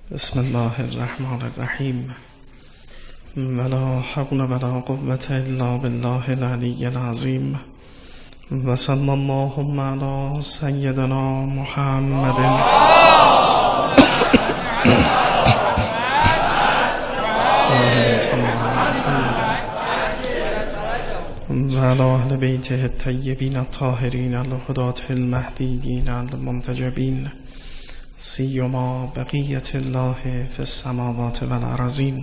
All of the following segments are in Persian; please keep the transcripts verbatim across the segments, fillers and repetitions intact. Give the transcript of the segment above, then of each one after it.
بسم الله الرحمن الرحیم. ولا حول ولا قوة الا بالله العلی العظیم. و صلی اللهم علی سیدنا محمد و علی اهل بیته الطیبین الطاهرین الهداة المهدیین المنتجبین، سیما بقیت الله فی السماوات و الارضین.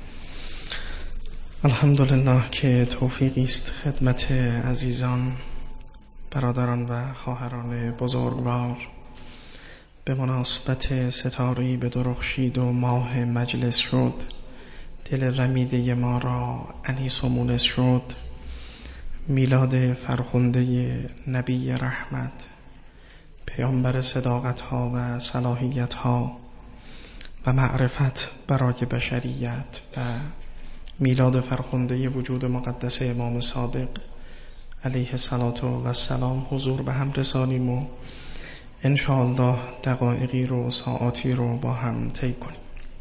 الحمدلله که توفیقی است خدمت عزیزان، برادران و خواهران بزرگوار به مناسبت ستاره‌ای به درخشید و ماه مجلس شد، دل رمیده ما را انیس و مونس شد. میلاد فرخنده نبی رحمت، پیامبر صداقت ها و صلاحیت ها و معرفت برای بشریت و میلاد فرخنده وجود مقدس امام صادق علیه الصلاة و السلام حضور به هم رسانیم و انشاءالله دقایقی رو ساعاتی رو با هم طی کنیم.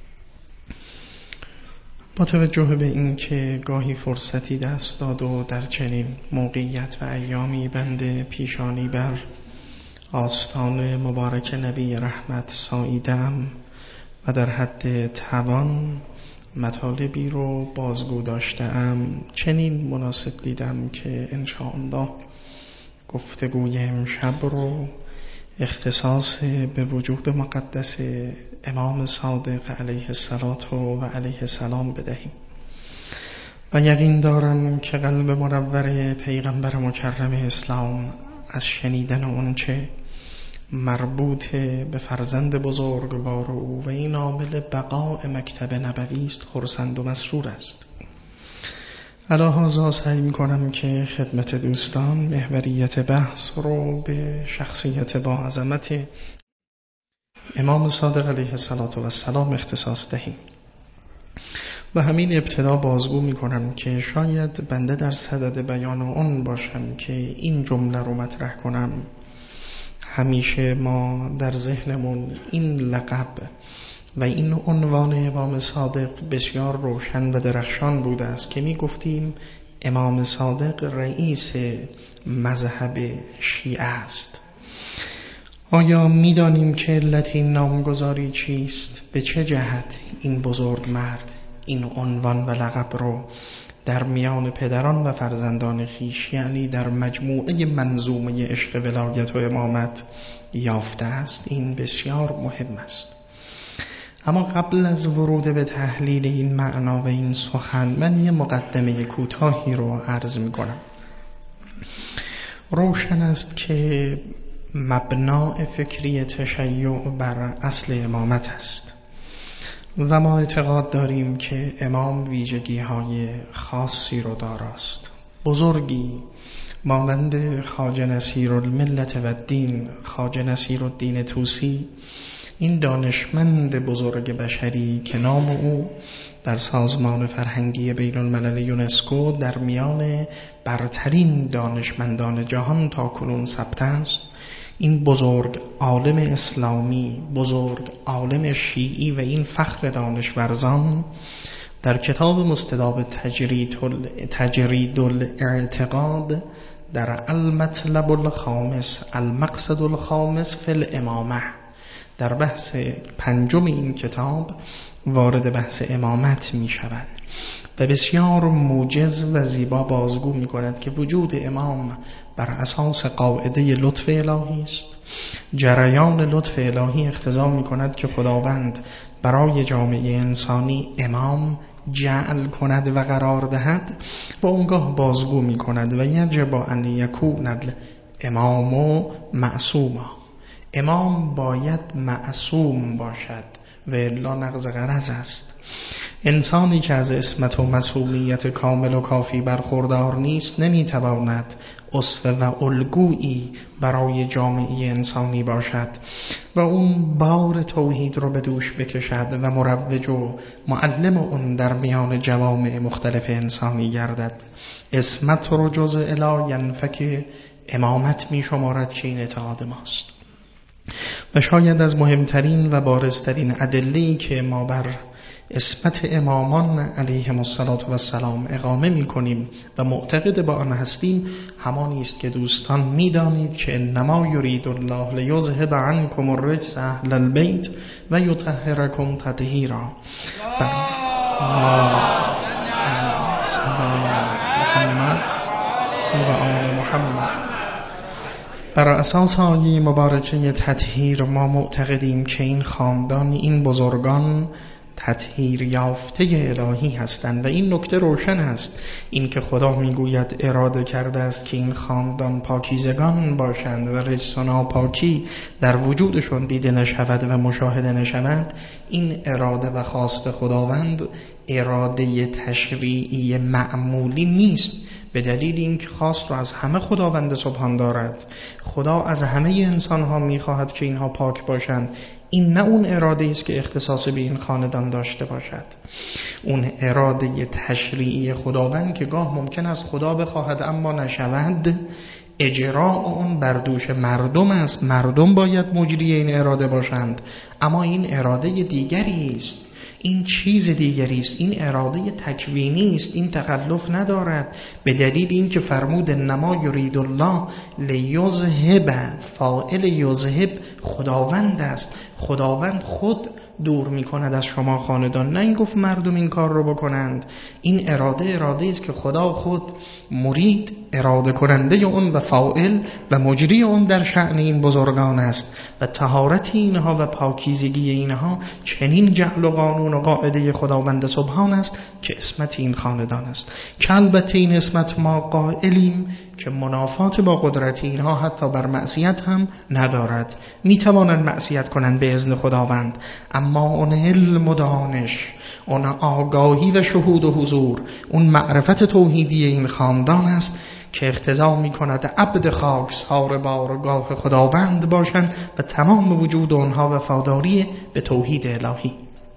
با توجه به این که گاهی فرصتی دست داد و در چنین موقعیت و ایامی بنده پیشانی بر آستان مبارک نبی رحمت ساییدم و در حد توان مطالبی رو بازگو داشتم، چنین مناسب دیدم که انشاءالله گفتگوی امشب رو اختصاص به وجود مقدس امام صادق علیه الصلاة و علیه السلام بدهیم و یقین دارم که قلب منور پیغمبر مکرم اسلام از شنیدن اون چه مربوط به فرزند بزرگوار او و این عامل بقاء مکتب نبوی است خرسند و مسرور است. علاوه سعی می‌کنم که خدمت دوستان محوریت بحث رو به شخصیت با عظمت امام صادق علیه السلام اختصاص دهیم. و همین ابتدا بازگو می‌کنم که شاید بنده در صدد بیان اون باشم که این جمله رو مطرح کنم. همیشه ما در ذهنمون این لقب و این عنوان امام صادق بسیار روشن و درخشان بوده است که می گفتیم امام صادق رئیس مذهب شیعه است. آیا می دانیم که علت این نامگذاری چیست؟ به چه جهت این بزرگ مرد این عنوان و لقب رو در میان پدران و فرزندان خویش، یعنی در مجموعه منظومه عشق ولایت و امامت یافته است؟ این بسیار مهم است. اما قبل از ورود به تحلیل این معنا و این سخن، من یه مقدمه کوتاهی رو عرض می کنم. روشن است که مبنای فکری تشیع بر اصل امامت است و ما اعتقاد داریم که امام ویژگی های خاصی رو داراست. بزرگی مانند خواجه نصیرالملت و الدین، خواجه نصیرالدین طوسی، این دانشمند بزرگ بشری که نام او در سازمان فرهنگی بین الملل یونسکو در میان برترین دانشمندان جهان تا کنون ثبت است، این بزرگ عالم اسلامی، بزرگ عالم شیعی و این فخر دانشورزان در کتاب مستداب تجرید الاعتقاد در المطلب الخامس المقصد الخامس فی الامامه، در بحث پنجم این کتاب وارد بحث امامت می شود و بسیار موجز و زیبا بازگو می کند که وجود امام بر اساس قاعده لطف الهی است. جریان لطف الهی اقتضا می کند که خداوند برای جامعه انسانی امام جعل کند و قرار دهد و اونگاه بازگو می کند و یجب ان یکون الامام معصوما، امام باید معصوم باشد و الا نقض غرض است. انسانی که از عصمت و معصومیت کامل و کافی برخوردار نیست نمیتواند اسوه و الگویی برای جامعه انسانی باشد و اون بار توحید رو به دوش بکشد و مروج و معلم اون در میان جوامع مختلف انسانی گردد. عصمت رو جز الا ینفک امامت می شمارد که این اعتقاد ماست. و شاید از مهمترین و بارزترین ادله‌ای که ما بر عصمت امامان علیهم السلام اقامه می‌کنیم و معتقد با آن هستیم همانی است که دوستان می‌دانید که انما یرید الله لیذهب عنکم الرجس اهل البیت و یطهرکم تطهیرا. محمد و آل محمد. بر اساس آیه مبارکه تطهیر ما معتقدیم که این خاندان، این بزرگان تطهیر یافته الهی هستند و این نکته روشن است. این که خدا میگوید اراده کرده است که این خاندان پاکیزگان باشند و رجس و ناپاکی در وجودشون دیده نشود و مشاهده نشود، این اراده و خواست خداوند اراده تشریعی معمولی نیست، به دلیل اینکه خواست رو از همه خداوند سبحان دارد. خدا از همه انسان ها میخواهد که اینها پاک باشند. این نه اون اراده است که اختصاص به این خاندان داشته باشد. اون اراده تشریعی خداوند که گاه ممکن است خدا بخواهد اما نشود، اجراء اون بر دوش مردم است. مردم باید مجری این اراده باشند، اما این اراده دیگری است، این چیز دیگری است، این اراده تکوینی است، این تخلف ندارد. به دلیل این که فرمود نما یرید الله لیذهب، فاعل یذهب خداوند است. خداوند خود دور می کند از شما خاندان، نه این گفت مردم این کار رو بکنند. این اراده اراده است که خدا خود مرید، اراده کننده اون و فاعل و مجری اون در شأن این بزرگان است و طهارت اینها و پاکیزگی اینها چنین جعل و قانون و قاعده خداوند سبحان است که عصمت این خاندان است، که البته این عصمت ما قائلیم که منافات با قدرت اینها حتی بر معصیت هم ندارد. می توانند معصیت کنند به اذن خداوند، اما اون علم و دانش، اون آگاهی و شهود و حضور، اون معرفت توحیدی این خاندان است که اقتضا می کند عبد خاکسار بارگاه خداوند باشند و تمام وجود آنها وفاداری به توحید الهی.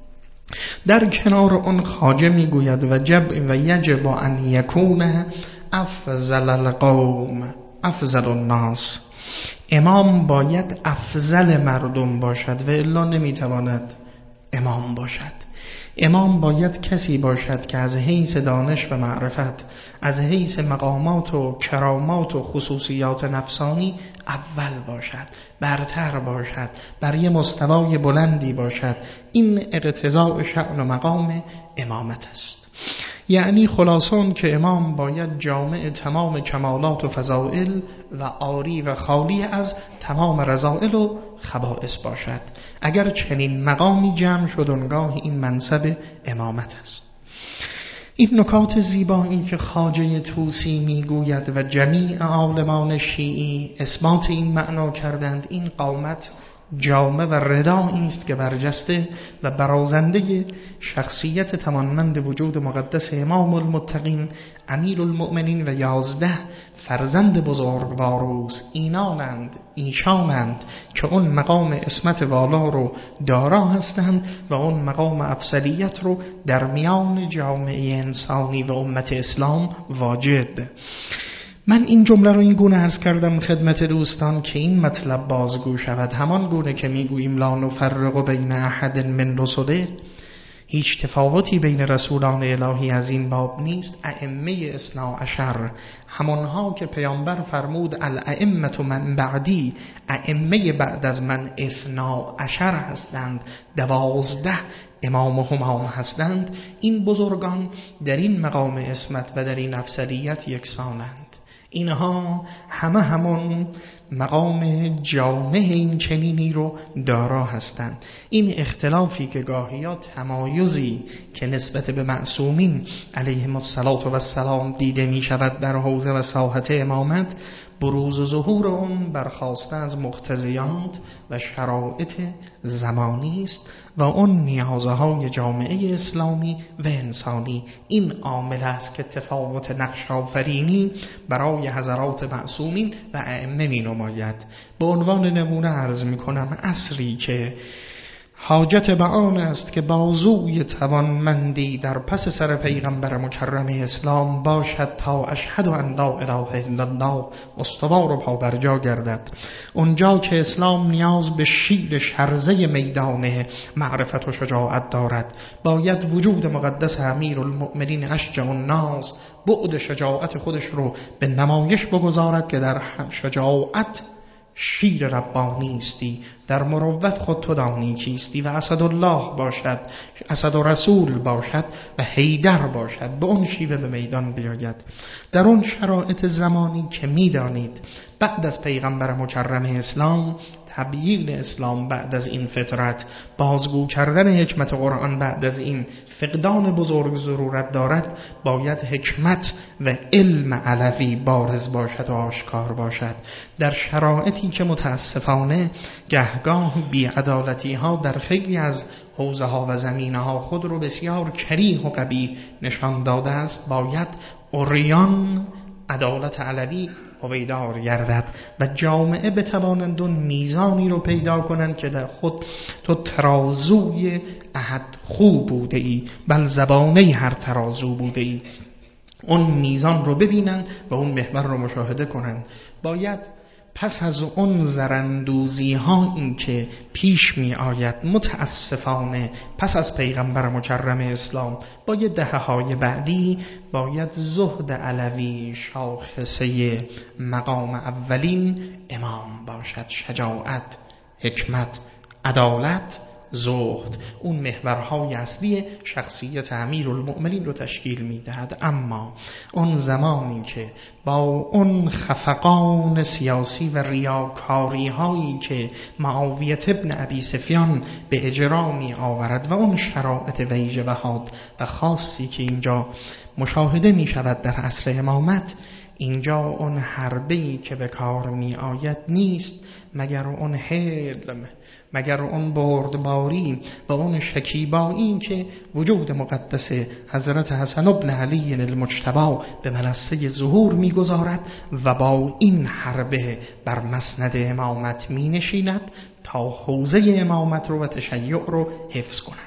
در کنار اون خواجه می گوید و جب و یجب ان یکون افضل القوم افضل الناس. امام باید افضل مردم باشد و الا نمیتواند امام باشد. امام باید کسی باشد که از حیث دانش و معرفت، از حیث مقامات و کرامات و خصوصیات نفسانی اول باشد، برتر باشد، بر یه مستوای بلندی باشد. این اقتضاء شأن و مقام امامت است. یعنی خلاصان که امام باید جامع تمام کمالات و فضائل و عاری و خالی از تمام رذائل و خبائث باشد. اگر چنین مقامی جمع شد اونگاه این منصب امامت است. این نکات زیبایی که خواجه طوسی میگوید و جمیع عالمان شیعی اثبات این معنا کردند، این قامت جامه و ردایی است که برجسته و برازنده شخصیت توانمند وجود مقدس امام المتقین امیر المؤمنین و یازده فرزند بزرگوار اوست. اینانند، ایشانند که اون مقام عصمت والا رو دارا هستند و اون مقام افضلیت رو در میان جامعه انسانی و امت اسلام واجد. من این جمله رو این گونه عرض کردم خدمت دوستان که این مطلب بازگو شود، همان گونه که میگوییم لا نفرق بین احد من رسله، هیچ تفاوتی بین رسولان الهی از این باب نیست. ائمه اثنا عشر، همانها که پیامبر فرمود الائمه من بعدی، ائمه بعد از من اثنا عشر هستند، دوازده امام همام هستند. این بزرگان در این مقام عصمت و در این افضلیت یکسانند. اینها همه همون مقام جامع این چنینی رو دارا هستند. این اختلافی که گاهی یا تمایزی که نسبت به معصومین علیهم السلام دیده می شود در حوزه و ساحت امامت، بروز و ظهور اون برخاسته از مقتضیات و شرایط زمانی است و اون نیازهای جامعه اسلامی و انسانی. این عامل است که تفاوت نقش آفرینی برای حضرات معصومین و ائمه می نماید. به عنوان نمونه عرض می کنم عصری که حاجت به آن است که بازوی توانمندی در پس سر پیغمبر مکرم اسلام باشد تا اشهد ان لا اله الا الله استوار و پابرجا گردد. اونجا که اسلام نیاز به شیر شرزه میدان معرفت و شجاعت دارد، باید وجود مقدس امیرالمؤمنین اشجع الناس بعد شجاعت خودش رو به نمایش بگذارد که در شجاعت شیر ربانی استی، در مروت خود تو دانی کیستی و اسدالله باشد، اسد و رسول باشد و حیدر باشد، به اون شیوه به میدان بیاید. در اون شرایط زمانی که میدانید بعد از پیغمبر مکرم اسلام تبیین اسلام، بعد از این فطرت بازگو کردن حکمت قرآن، بعد از این فقدان بزرگ ضرورت دارد، باید حکمت و علم علوی بارز باشد و آشکار باشد. در شرایطی که متاسفانه گهگاه بی‌عدالتی ها در خیلی از حوزه ها و زمینه ها خود رو بسیار کریه و قبیح نشان داده است، باید عریان عدالت علوی پدیدار گردد و جامعه بتوانند اون میزانی رو پیدا کنند که در خود تو ترازوی احد خوب بوده ای، بل زبانه هر ترازو بوده ای، اون میزان رو ببینند و اون محور رو مشاهده کنند. باید پس از اون زرندوزی ها این که پیش می آید متاسفانه پس از پیغمبر مکرم اسلام با یه دهه های بعدی، باید زهد علوی شاخصه مقام اولین امام باشد. شجاعت، حکمت، عدالت، زهد، اون محورهای اصلی شخصیت امیرالمؤمنین رو تشکیل میدهد. اما اون زمانی که با اون خفقان سیاسی و ریاکاری هایی که معاویه ابن ابی سفیان به اجرا می آورد و اون شرایط ویژه و حاد و خاصی که اینجا مشاهده می شود در عصر امامت، اینجا اون حربه‌ای که به کار می آید نیست مگر اون حلم، مگر اون بردباری و اون شکیبایی که وجود مقدس حضرت حسن بن علی المجتبی به منصه ظهور می‌گذارد و با این حربه بر مسند امامت می‌نشیند تا حوزه امامت رو و تشیع رو حفظ کند.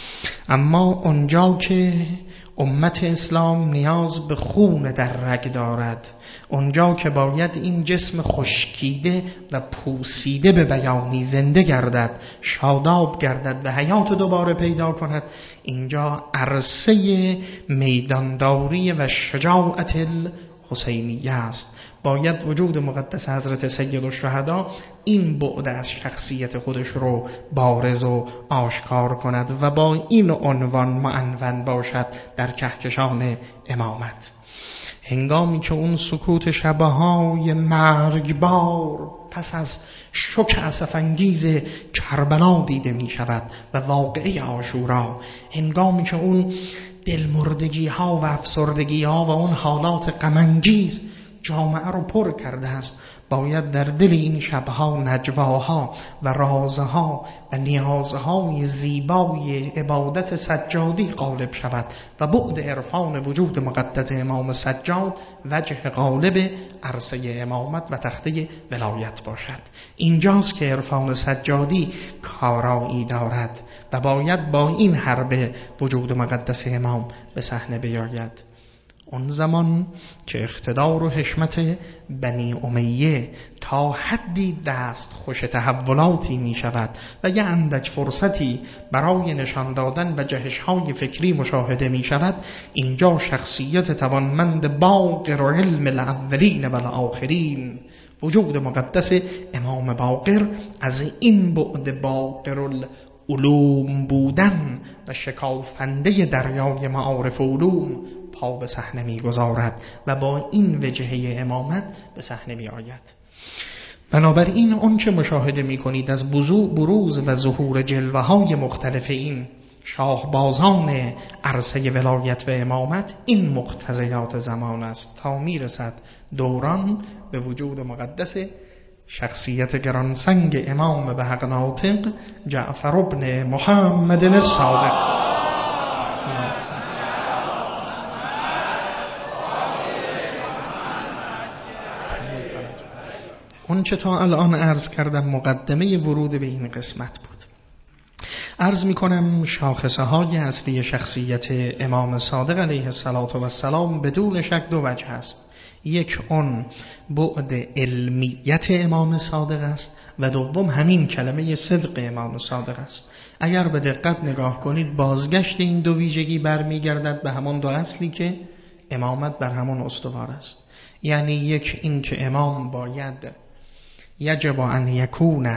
اما اونجا که امت اسلام نیاز به خون در رگ دارد، اونجا که باید این جسم خشکیده و پوسیده به بیانی زنده گردد، شاداب گردد و حیات دوباره پیدا کند، اینجا عرصه میدانداری و شجاعت الحسینیه است. باید وجود مقدس حضرت سید الشهدا این بعد از شخصیت خودش رو بارز و آشکار کند و با این عنوان معنون باشد در کهکشان امامت. هنگامی که اون سکوت شبهای مرگبار پس از شوک اسف‌انگیز کربلا دیده می شود و واقعه عاشورا، هنگامی که اون دلمردگی ها و افسردگی ها و اون حالات غم‌انگیز جامعه رو پر کرده است، باید در دل این شبها نجواها و رازها و نیازهای زیبای عبادت سجادی غالب شود و بعد عرفان وجود مقدس امام سجاد وجه غالب عرصه امامت و تخته ولایت باشد. اینجاست که عرفان سجادی کارایی دارد و باید با این حربه وجود مقدس امام به صحنه بیاید. اون زمان که اقتدار و حشمت بنی امیه تا حدی دست خوش تحولاتی می شود و یه اندک فرصتی برای نشان دادن و جهش‌های فکری مشاهده می شود، اینجا شخصیت توانمند باقر و علم الاولین و الاخرین وجود مقدس امام باقر از این بعد باقر العلوم بودن و شکافنده دریای معارف علوم پا به صحنه می‌گذارد و با این وجهه امامت به صحنه می‌آید. بنابراین اون چه مشاهده می‌کنید از بروز و ظهور جلوه‌های مختلف این شاهبازان عرصه ولایت و امامت، این مقتضیات زمان است تا میرسد دوران به وجود مقدس شخصیت گرانسنگ امام به حق ناطق جعفر ابن محمد الصادق. اون چه تا الان عرض کردم مقدمه ورود به این قسمت بود. عرض میکنم شاخصه های اصلی شخصیت امام صادق علیه السلام بدون شک دو وجه است. یک، اون بعد علمیت امام صادق است و دوم همین کلمه صدق امام صادق است. اگر به دقت نگاه کنید بازگشت این دو ویژگی برمیگردد به همون دو اصلی که امامت بر همون استوار است. یعنی یک، این که امام باید یجب ان یکون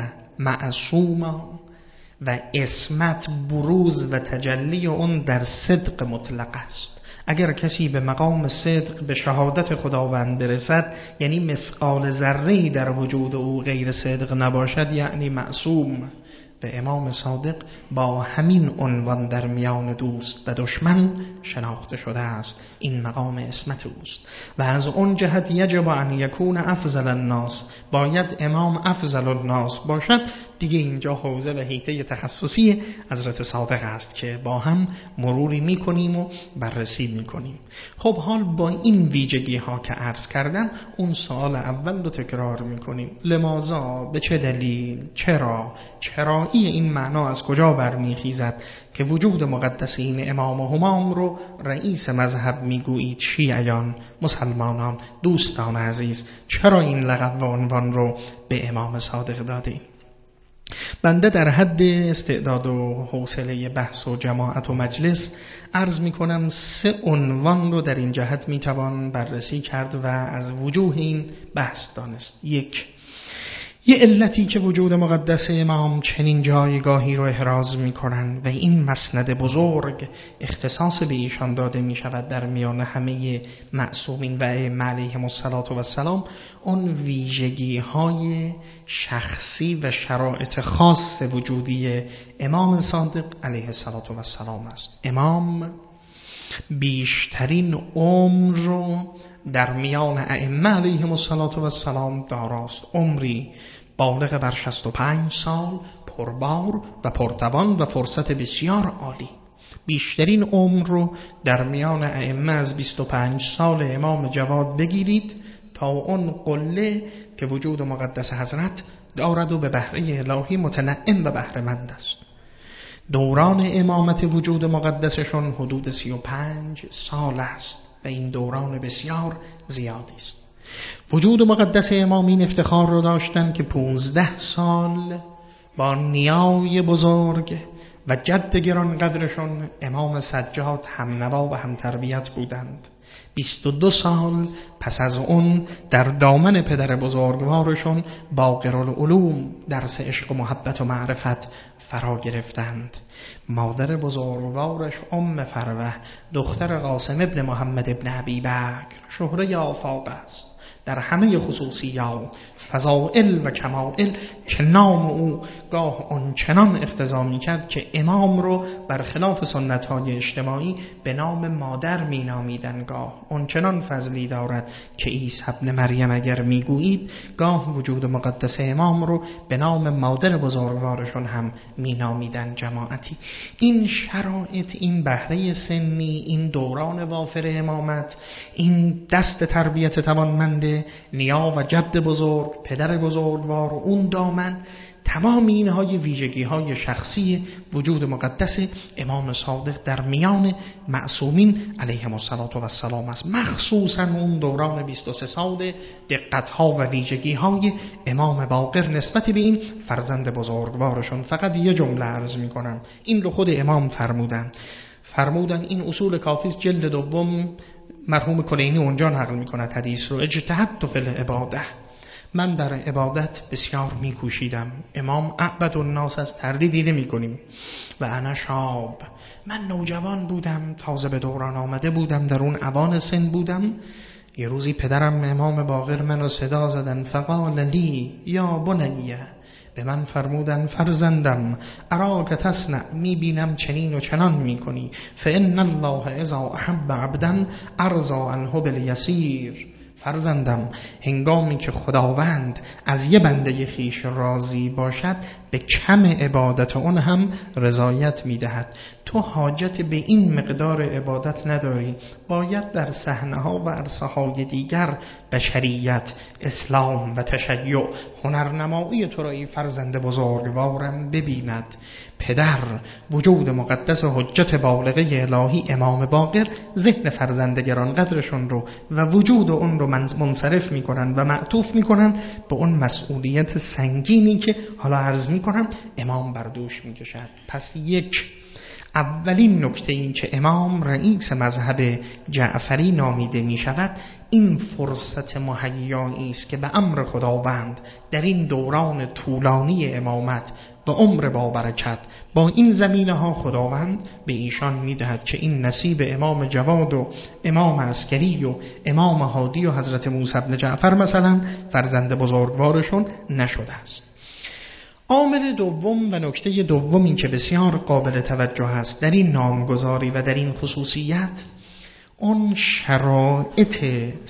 معصوما و عصمت بروز و تجلی اون در صدق مطلق است. اگر کسی به مقام صدق به شهادت خداوند برسد، یعنی مثقال ذره‌ای در وجود او غیر صدق نباشد، یعنی معصوم. به امام صادق با همین عنوان در میان دوست و دشمن شناخته شده است. این مقام عصمت اوست و از اون جهت یجب ان یکون افضل الناس، باید امام افضل الناس باشد. دیگه اینجا حوزه و حیطه تخصصی حضرت صادق است که با هم مروری میکنیم و بررسی میکنیم. خب حال با این ویژگی ها که عرض کردم، اون سوال اول رو تکرار میکنیم: لماذا؟ به چه دلیل؟ چرا؟ چرایی این معنا از کجا برمیخیزد که وجود مقدس این امام و همام رو رئیس مذهب میگویید شیعیان، مسلمانان، دوستان عزیز؟ چرا این لقب و عنوان رو به امام صادق دادیم؟ بنده در حد استعداد و حوصله بحث و جماعت و مجلس عرض می کنم سه عنوان رو در این جهت می توان بررسی کرد و از وجوه این بحث دانست. یک، یه علتی که وجود مقدس امام چنین جایگاهی رو احراز می کنن و این مسند بزرگ اختصاص به ایشان داده می شود در میان همه معصومین و ائمه علیهم السلام، اون ویژگی های شخصی و شرایط خاص وجودی امام صادق علیه السلام است. امام بیشترین عمر رو در میان ائمه علیهم السلام داراست. عمری بالغ بر شصت و پنج سال، پربار و پرتوان و فرصت بسیار عالی. بیشترین عمر رو در میان ائمه از بیست و پنج سال امام جواد بگیرید تا اون قله که وجود مقدس حضرت دارد و به بهره الهی متنعم و بهره‌مند است. دوران امامت وجود مقدسشون حدود سی و پنج سال است و این دوران بسیار زیادی است. وجود مقدس امام این افتخار رو داشتن که پونزده سال با نیای بزرگ و جد گران قدرشون امام سجاد هم نوا و هم تربیت بودند. بیست و دو سال پس از اون در دامن پدر بزرگوارشون باقرالعلوم درس عشق و محبت و معرفت فرا گرفتند. مادر بزرگوارش ام فروه دختر قاسم ابن محمد ابن ابی بکر شهره آفاق است در همه خصوصیات، فضائل و کمائل که نام او گاه آنچنان اقتضا می‌کرد که امام رو برخلاف سنت‌های اجتماعی به نام مادر می‌نامیدند. گاه آنچنان فضلی دارد که عیسی ابن مریم اگر میگویید گاه وجود مقدس امام رو به نام مادر بزرگوارشون هم می‌نامیدند. جماعتی این شرایط، این بهره سنی، این دوران وافر امامت، این دست تربیت توانمند نیا و جد بزرگ، پدر بزرگوار و اون دامن، تمام اینها ویژگی های شخصی وجود مقدس امام صادق در میان معصومین علیهم السلام است. مخصوصا اون دوران بیست و سه سال دقت ها و ویژگی های امام باقر نسبت به این فرزند بزرگوارشون. فقط یه جمله عرض می کنم، این رو خود امام فرمودن فرمودن این اصول کافی است. جلد دوم مرحوم کلینی اونجا نقل می کند حدیث رو: اجتهدت فی العباده، من در عبادت بسیار می کوشیدم. امام اعبد الناس از تردیدی نمی کنیم. و انا شاب، من نوجوان بودم، تازه به دوران آمده بودم، در اون اوان سن بودم. یه روزی پدرم امام باقر منو صدا زدن، فقال لی یا بنیه، به من فرمودن فرزندم، اراک تصنع، میبینم چنین و چنان میکنی، فان الله اذا احب عبدا ارضا عنه بالیسیر. فرزندم، هنگامی که خداوند از یه بنده خیش راضی باشد به کم عبادت اون هم رضایت میدهد. تو تو حاجت به این مقدار عبادت نداری، باید در صحنه‌ها و عرصه‌های دیگر بشریت، اسلام و تشیع هنرنمایی تو را ای فرزند بزرگوارم ببیند. پدر وجود مقدس حجت بالغه الهی امام باقر ذهن فرزند گرانقدرشون رو و وجود اون رو منصرف میکنن و معطوف میکنن به اون مسئولیت سنگینی که حالا عرض میکنم امام بر دوش میکشد. پس یک اولین نکته این که امام رئیس مذهب جعفری نامیده می شود، این فرصت مهیایی است که به امر خداوند در این دوران طولانی امامت و عمر با برکت با این زمینه ها خداوند به ایشان می دهد که این نصیب امام جواد و امام عسکری و امام هادی و حضرت موسی بن جعفر مثلا فرزند بزرگوارشون نشده است. عامل دوم و نکته دوم این که بسیار قابل توجه است در این نامگذاری و در این خصوصیت، اون شرایط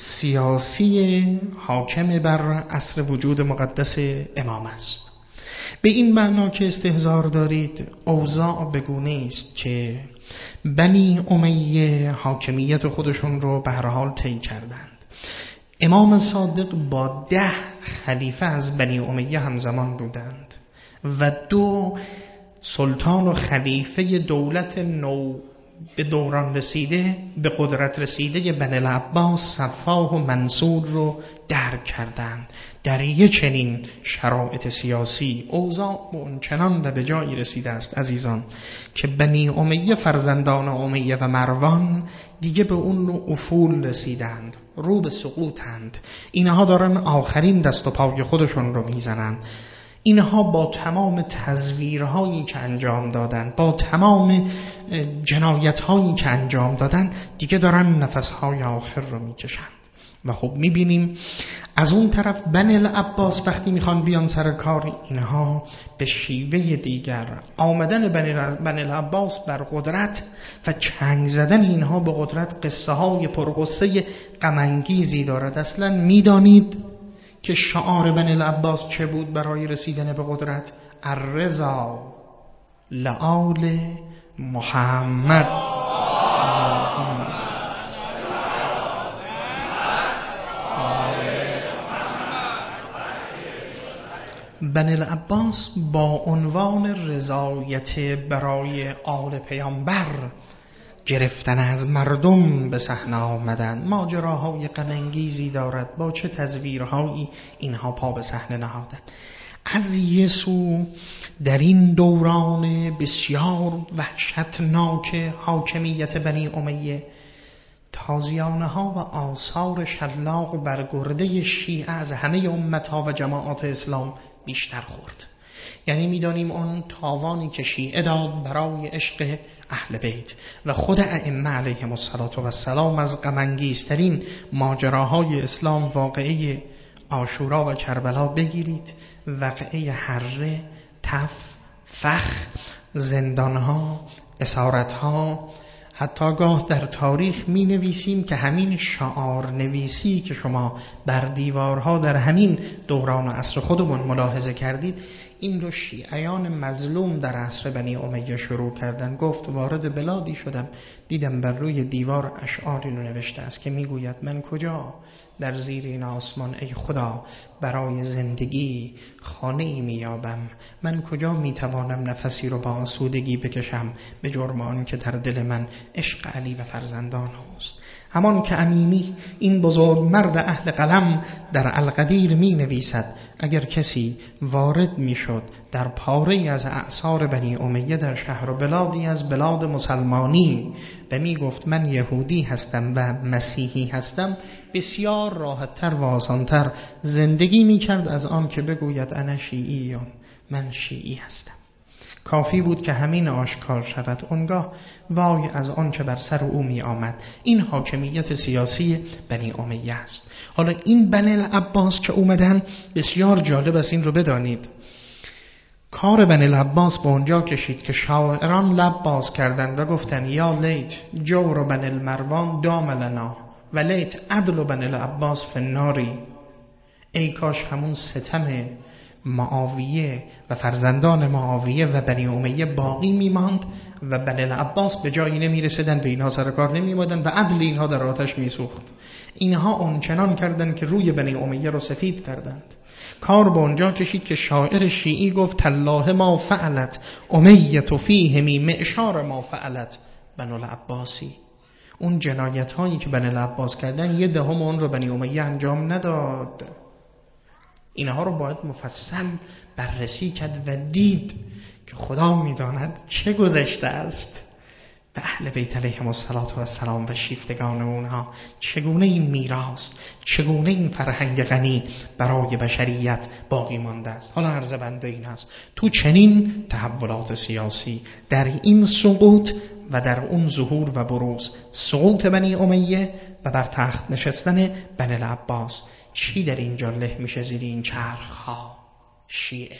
سیاسی حاکم بر عصر وجود مقدس امام است. به این معنا که استحضار دارید اوضاع بگونه است که بنی امیه حاکمیت خودشون رو به هر حال طی کردند. امام صادق با ده خلیفه از بنی امیه همزمان بودند و دو سلطان و خلیفه دولت نو به دوران رسیده به قدرت رسیده بنی العباس صفاح و منصور رو درک کردند. در یک چنین شرایط سیاسی اوضاع به اون چنان و به جایی رسیده است عزیزان که بنی امیه فرزندان امیه و مروان دیگه به اون رو افول رسیدند، رو به سقوطند. اینها دارن آخرین دست و پای خودشون رو میزنند. اینها با تمام تزویرهایی که انجام دادن، با تمام جنایتهایی که انجام دادن دیگه دارن نفسهای آخر رو میکشن. و خب میبینیم از اون طرف بنی العباس وقتی میخوان بیان سر کار، اینها به شیوه دیگر آمدن بنی العباس بر قدرت و چنگ زدن اینها به قدرت قصه های پرغصه غم‌انگیزی دارد. اصلا میدانید که شعار بنی العباس چه بود برای رسیدن به قدرت؟ الرضا لآل محمد. بنی العباس با عنوان رضایت برای آل پیامبر گرفتن از مردم به صحنه آمدن. ماجراهای غم‌انگیزی دارد، با چه تزویرهایی اینها پا به صحنه نهادند. از یه سو در این دوران بسیار وحشتناک حاکمیت بنی امیه تازیانه ها و آثار شلاق بر گرده شیعه از همه امتها و جماعات اسلام بیشتر خورد. یعنی میدانیم اون تاوانی که شیعه داد برای عشق اهل بیت و خود ائمه علیهم السلام از غم‌انگیزترین ماجراهای اسلام واقعه عاشورا و کربلا بگیرید، واقعه حره، تف، فخ، زندانها، اسارتها. حتی گاه در تاریخ می نویسیم که همین شعار نویسی که شما بر دیوارها در همین دوران و عصر خودمون ملاحظه کردید، این رو شیعیان مظلوم در عصر بنی امیه شروع کردن. گفت وارد بلادی شدم دیدم بر روی دیوار اشعاری رو نوشته است که میگوید من کجا در زیر این آسمان ای خدا برای زندگی خانه ای میابم، من کجا میتوانم نفسی رو با آسودگی بکشم به جرم آن که در دل من عشق علی و فرزندان هاست. همان که امینی این بزرگ مرد اهل قلم در القدیر می نویسد اگر کسی وارد می شد در پاره از اعصار بنی امیه در شهر و بلادی از بلاد مسلمانی و می گفت من یهودی هستم و مسیحی هستم، بسیار راحتتر و آسانتر زندگی می کرد از آن که بگوید انا شیعیون، من شیعی هستم. کافی بود که همین آشکار شود، اونگاه وای از آن که بر سر او می آمد. این حاکمیت سیاسی بنی امیه است. حالا این بنی العباس که اومدن بسیار جالب است این رو بدانید. کار بنی العباس به اونجا کشید که شاعران لب باز کردند و گفتن یا لیت جور بنی المروان دام لنا و لیت عدل بنی العباس فی النار. ای کاش همون ستم معاویه و فرزندان معاویه و بنی امیه باقی میماند و بنی العباس به جایی نمیرسیدن، به اینها سر کار نمیمادن و عدل اینها در آتش میسوخت. اینها اونچنان کردند که روی بنی امیه رو سفید کردند. کار به اونجا کشید که شاعر شیعی گفت تالله ما فعلت امیه فیهم معشار ما فعلت بنی العباسی. اون جنایت هایی که بنی العباس کردن یه دهم اون رو بنی امیه انجام نداد. اینها رو باید مفصل بررسی کرد و دید که خدا میداند چه گذشته است به اهل بیت علیهم السلام و شیفتگان اونها، چگونه این میراث، چگونه این فرهنگ غنی برای بشریت باقی مانده است. حالا عرض بنده این است تو چنین تحولات سیاسی، در این سقوط و در اون ظهور و بروز، سقوط بنی امیه و بر تخت نشستن بنی العباس، چی در اینجا له میشه زیر این چرخ‌ها؟ شیعه.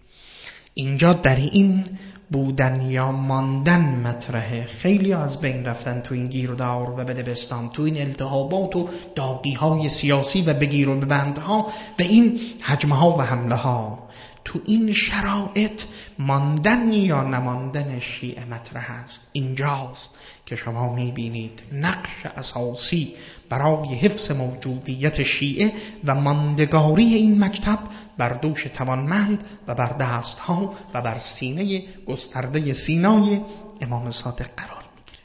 اینجا در این بودن یا ماندن مطرحه. خیلی از بین رفتن تو این گیردار و بدبستان، تو این التهابات و داغی‌های سیاسی و بگیر و ببندها و این هجمه‌ها و حمله‌ها. تو این شرایط ماندن یا نماندن شیعه مطرح است. اینجاست که شما میبینید نقش اساسی برای حفظ موجودیت شیعه و ماندگاری این مکتب بر دوش توانمند و بر دستها و بر سینه گسترده سینای امام صادق قرار میگیره.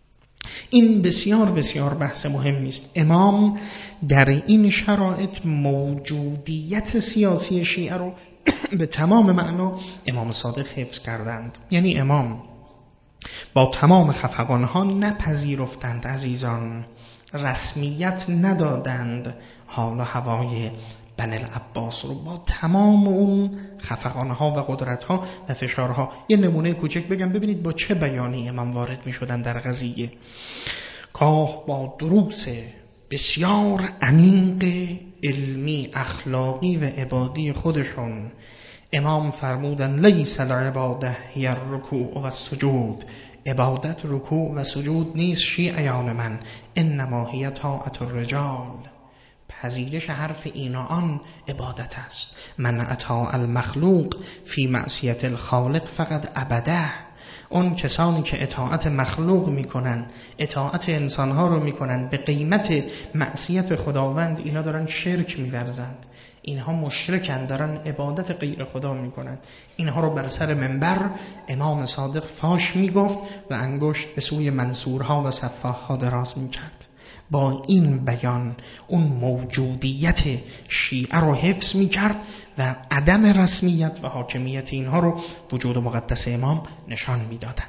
این بسیار بسیار بحث مهمی است. امام در این شرایط موجودیت سیاسی شیعه رو به تمام معنا امام صادق حفظ کردند. یعنی امام با تمام خفقانها نپذیرفتند عزیزان، رسمیت ندادند حال و هوای بنی العباس رو با تمام اون خفقانها و قدرتها و فشارها. یه نمونه کوچک بگم ببینید با چه بیانی امام وارد می شدن در قضیه. گاه با دروس بسیار عمیق علمی، اخلاقی و عبادی خودشون امام فرمودن لیس العباده هی الرکوع و السجود. عبادت رکوع و سجود نیست شیعیان من، انما هی طاعت الرجال. پذیرش حرف اینا آن عبادت است. من اطاع المخلوق فی معصیت الخالق فقط عبده. اون کسانی که اطاعت مخلوق میکنن، اطاعت انسانها رو میکنن به قیمت معصیت خداوند، اینا دارن شرک می‌ورزند. اینها مشرکن، دارن عبادت غیر خدا میکنن. اینها رو بر سر منبر امام صادق فاش میگفت و انگشت به سوی منصورها و سفاحها دراز میکرد. با این بیان اون موجودیت شیعه رو حفظ میکرد و عدم رسمیت و حاکمیت اینها رو وجود مقدس امام نشان میدادن.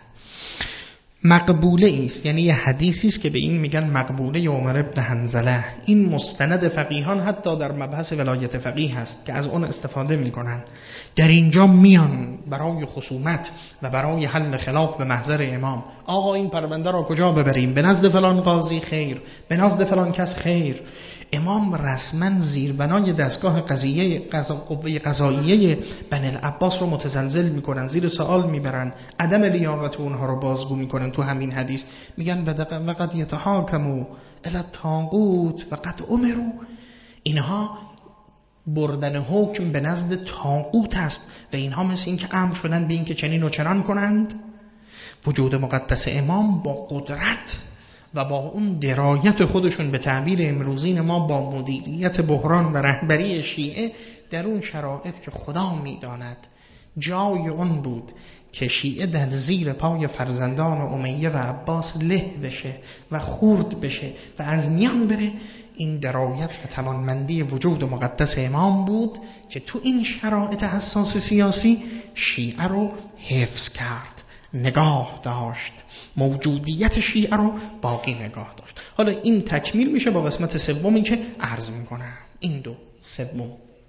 مقبوله است، یعنی یه حدیثی است که به این میگن مقبوله عمر ابن حنظله. این مستند فقیهان حتی در مبحث ولایت فقیه هست که از اون استفاده میکنن. در اینجا میان برای خصومت و برای حل خلاف به محضر امام. آقا این پرونده را کجا ببریم؟ به نزد فلان قاضی خیر، به نزد فلان کس خیر. امام رسما زیربنای دستگاه قضیه قوه قضاییه بنی العباس رو متزلزل میکنن، زیر سوال میبرن، عدم لیاقت اونها رو بازگو میکنن. تو همین حدیث میگن وقد یتحاکموا الی الطاغوت وقد امروا. اینها بردن حکم به نزد طاغوت است و اینها مثل این که امر شدن به این که چنین و چنان کنند. وجود مقدس امام با قدرت و با اون درایت خودشون به تعبیر امروزین ما با مدیریت بحران و رهبری شیعه در اون شرایط که خدا میداند جای اون بود که شیعه در زیر پای فرزندان امیه و عباس له بشه و خورد بشه و از میان بره، این درایت و توانمندی وجود مقدس امام بود که تو این شرایط حساس سیاسی شیعه رو حفظ کرد، نگاه داشت، موجودیت شیعه رو باقی نگاه داشت. حالا این تکمیل میشه با قسمت سومی که عرض میکنم. این دو سوم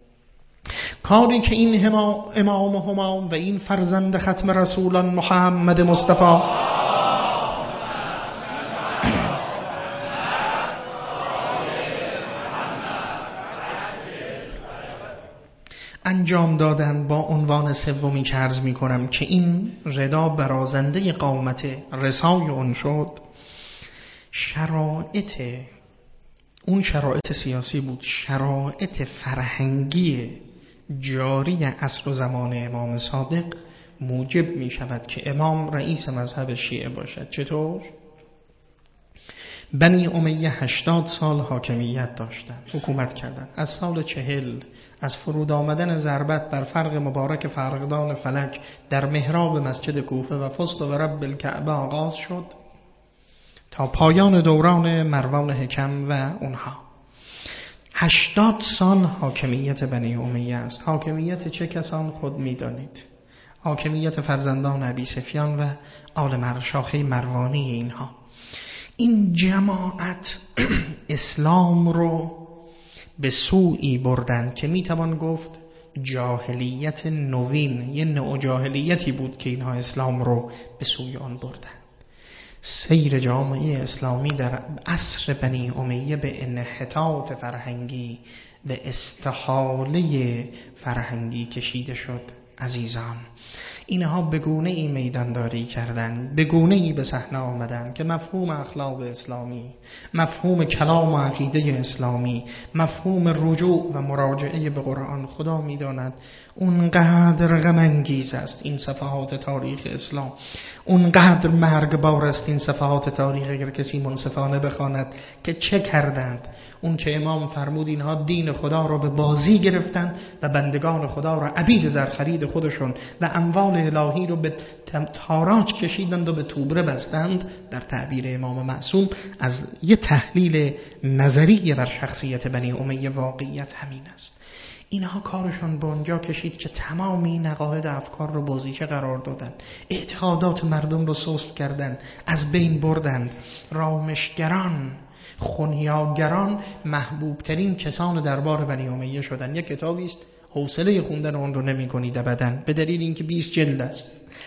کاری که این امام همام و این فرزند ختم رسولان محمد مصطفی انجام دادن با عنوان سومی که عرض می کنم که این ردا برازنده قامت رسای اون شد، شرایط اون شرایط سیاسی بود، شرایط فرهنگی جاری عصر و زمان امام صادق موجب می شود که امام رئیس مذهب شیعه باشد. چطور؟ بنی امیه هشتاد سال حاکمیت داشتند، حکومت کردند. از سال چهل از فرود آمدن ضربت بر فرق مبارک فرقدان فلک در محراب مسجد کوفه و فست و رب الکعبه آغاز شد تا پایان دوران مروان حکم و اونها. هشتاد سال حاکمیت بنی امیه است. حاکمیت چه کسان خود می‌دانید. حاکمیت فرزندان ابی سفیان و آل مرشاخه مروانی اینها. این جماعت اسلام رو به سوی بردن که میتوان گفت جاهلیت نوین، یه نوع جاهلیتی بود که اینها اسلام رو به سوی آن بردن. سیر جامعه اسلامی در عصر بنی امیه به انحطاط فرهنگی، به استحاله فرهنگی کشیده شد. عزیزان، اینها به گونه ای میدانداری کردند، به گونه ای به صحنه آمدند که مفهوم اخلاق اسلامی، مفهوم کلام و عقیده اسلامی، مفهوم رجوع و مراجعه به قرآن، خدا میداند اونقدر غم انگیز است این صفحات تاریخ اسلام، اونقدر مرگبار است این صفحات تاریخ اگر کسی منصفانه بخواند که چه کردند. اون که امام فرمود اینها دین خدا را به بازی گرفتند و بندگان خدا را عبید زرخرید خودشون و اموال الهی رو به تاراج کشیدند و به توبره بستند، در تعبیر امام معصوم از یه تحلیل نظری بر شخصیت بنی امیه واقعیت همین است. اینها کارشون به اونجا کشید که تمامی نقاهد افکار رو بازیچه قرار دادن، اعتقادات مردم رو سست کردن، از بین بردند. رامشگران، خونیاگران محبوب ترین کسان دربار بنی امیه شدن. یک کتابی است حوصله خوندن اون رو نمی کنید ابداً، به دلیل اینکه بیست جلد است.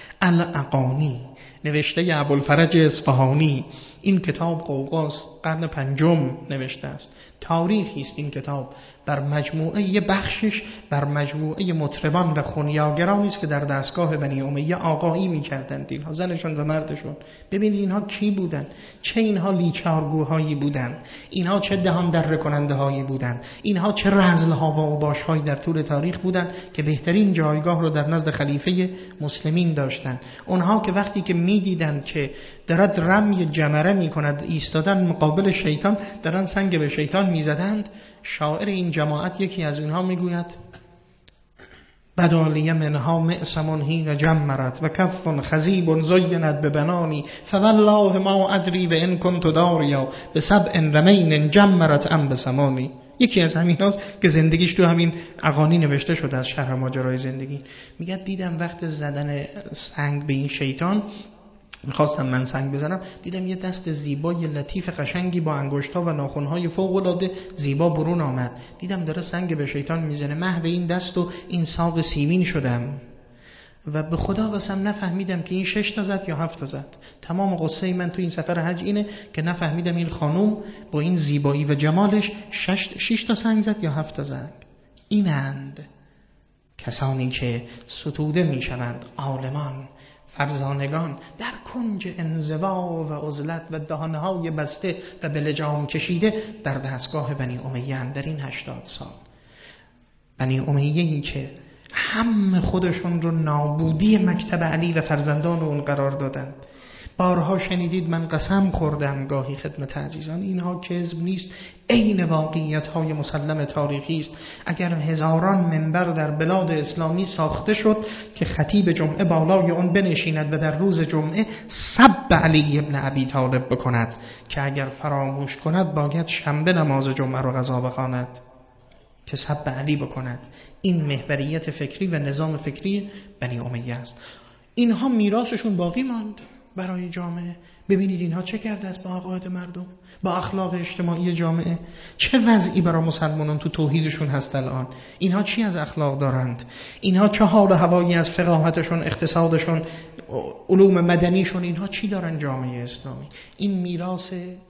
الاغانی نوشته ابوالفرج اصفهانی. این کتاب قوقاس قرن پنجم نوشته است. تاریخی است این کتاب، بر مجموعه یه بخشش بر مجموعه مطربان و خونیاگرانی است که در دستگاه بنی امیه آقایی می‌کردند، اینها زنشون و مردشون. ببینید اینها کی بودند، چه اینها لیچارگوهایی بودند، اینها چه دهان دره کننده هایی بودند، اینها چه رذل‌ها و اوباش‌هایی در طول تاریخ بودند که بهترین جایگاه رو در نزد خلیفه مسلمین داشتند. اونها که وقتی که می‌دیدند که دارد رمی جمره می‌کند، ایستادن مقابل شیطان، دارن سنگ به شیطان می‌زدند. شاعر این جماعت یکی از اینها میگوید بدالی منها معصم حین جمرت و کف خزیب زینت ببنانی فوالله ما ادری و ان کنت داریا به سبع رمین جمرت ام بسمانی. یکی از همین هاست که زندگیش تو همین اغانی نوشته شده از شرح ماجرای زندگی. میگه دیدم وقت زدن سنگ به این شیطان، میخواستم من سنگ بزنم، دیدم یه دست زیبای لطیف قشنگی با انگشت‌ها و ناخن‌های فوق‌العاده زیبا برون آمد. دیدم داره سنگ به شیطان میزنه. محو این دست و این ساق سیمین شدم و به خدا قسم نفهمیدم که این شش تا زد یا هفت تا زد. تمام قصه من تو این سفر حج اینه که نفهمیدم این خانوم با این زیبایی و جمالش شش شش تا سنگ زد یا هفت تا زد. اینند کسانی که ستوده میشوند، عالمان، فرزانگان، در کنج انزوا و عزلت و دهانهای بسته و به لجام کشیده در دستگاه بنی امیه. در این هشتاد سال بنی امیه‌ای که هم خودشون رو نابودی مکتب علی و فرزندان اون قرار دادن. بارها شنیدید من قسم خوردم گاهی خدمت عزیزان، اینها کذب نیست، عین واقعیت‌های مسلم تاریخی است. اگر هزاران منبر در بلاد اسلامی ساخته شد که خطیب جمعه بالای اون بنشیند و در روز جمعه سب علی ابن ابی طالب بکند که اگر فراموش کند باید شنبه نماز جمعه رو قضا بخواند، که سب علی بکند، این محوریت فکری و نظام فکری بنی امیه است. اینها میراثشون باقی ماند برای جامعه. ببینید اینها چه کرده است با عقاید مردم، با اخلاق اجتماعی جامعه. چه وضعی برای مسلمانان تو توحیدشون هست الان. اینها چی از اخلاق دارند، اینها چه حال و هوایی از فقاهتشون، اقتصادشون، علوم مدنیشون، اینها چی دارن جامعه اسلامی. این میراث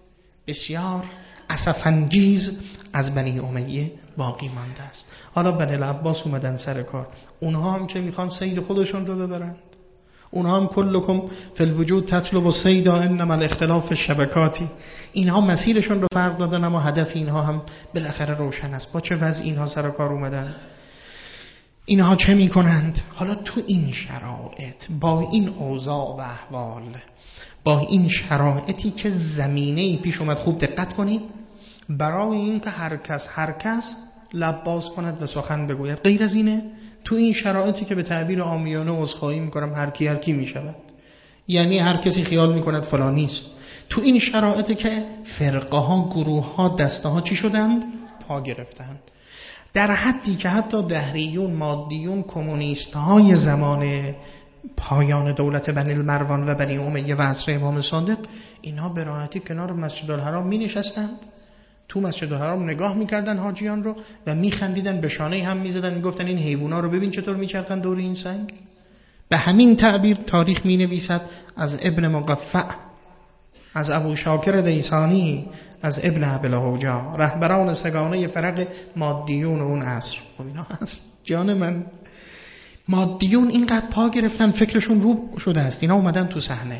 بسیار اسف‌انگیز از بنی امیه باقی مانده است. حالا بنی العباس اومدن سر کار. اونها هم که میخوان سید خودشون رو ببرن، اونها هم کلکم فی الوجود تطلب السیدا انما الاختلاف شبکاتی. اینها مسیرشون رو فرق دادن، اما هدف اینها هم بالاخره روشن است. با چه وضع اینها سر کار اومدن؟ اینها چه می کنند؟ حالا تو این شرایط، با این اوضاع و احوال، با این شرایطی که زمینه‌ای پیش اومد، خوب دقت کنید، برای این که هر کس هر کس لب باز کند و سخن بگوید. غیر از اینه، تو این شرایطی که به تعبیر عامیانه عذرخواهی میکنم هر کی هر کی میشود، یعنی هر کسی خیال میکند فلانی است. تو این شرایطی که فرقه ها، گروه ها، دسته ها چی شدند؟ پا گرفتند. در حدی که حتی دهریون، مادیون، کمونیست های زمان پایان دولت بنی المروان و بنی امیه و عصر امام صادق، اینها به راحتی کنار مسجد الحرام می نشستند، تو مسجد الحرام نگاه میکردن حاجیان رو و میخندیدن، به شانه هم میزدن، میگفتن این حیوونا رو ببین چطور میچرخن دور این سنگ. به همین تعبیر تاریخ مینویسد از ابن مقفع، از ابو شاکر دیسانی، از ابن ابلهوجا، رهبران سگانه فرق مادیون اون عصر. خب اینا هست جان من، مادیون اینقدر پا گرفتن فکرشون رو شده است، اینا اومدن تو صحنه.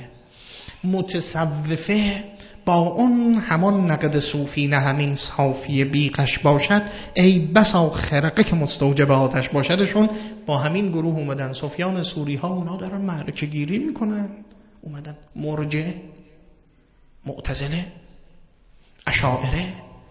متصوفه با اون همان نقد صوفی نه همین صافی بیقش باشد، ای بسا خرقه که مستوجب آتش باشدشون، با همین گروه اومدن. سفیان سوری ها اونا دارن معرکه گیری میکنن، اومدن مرجع، معتزله، اشاعره،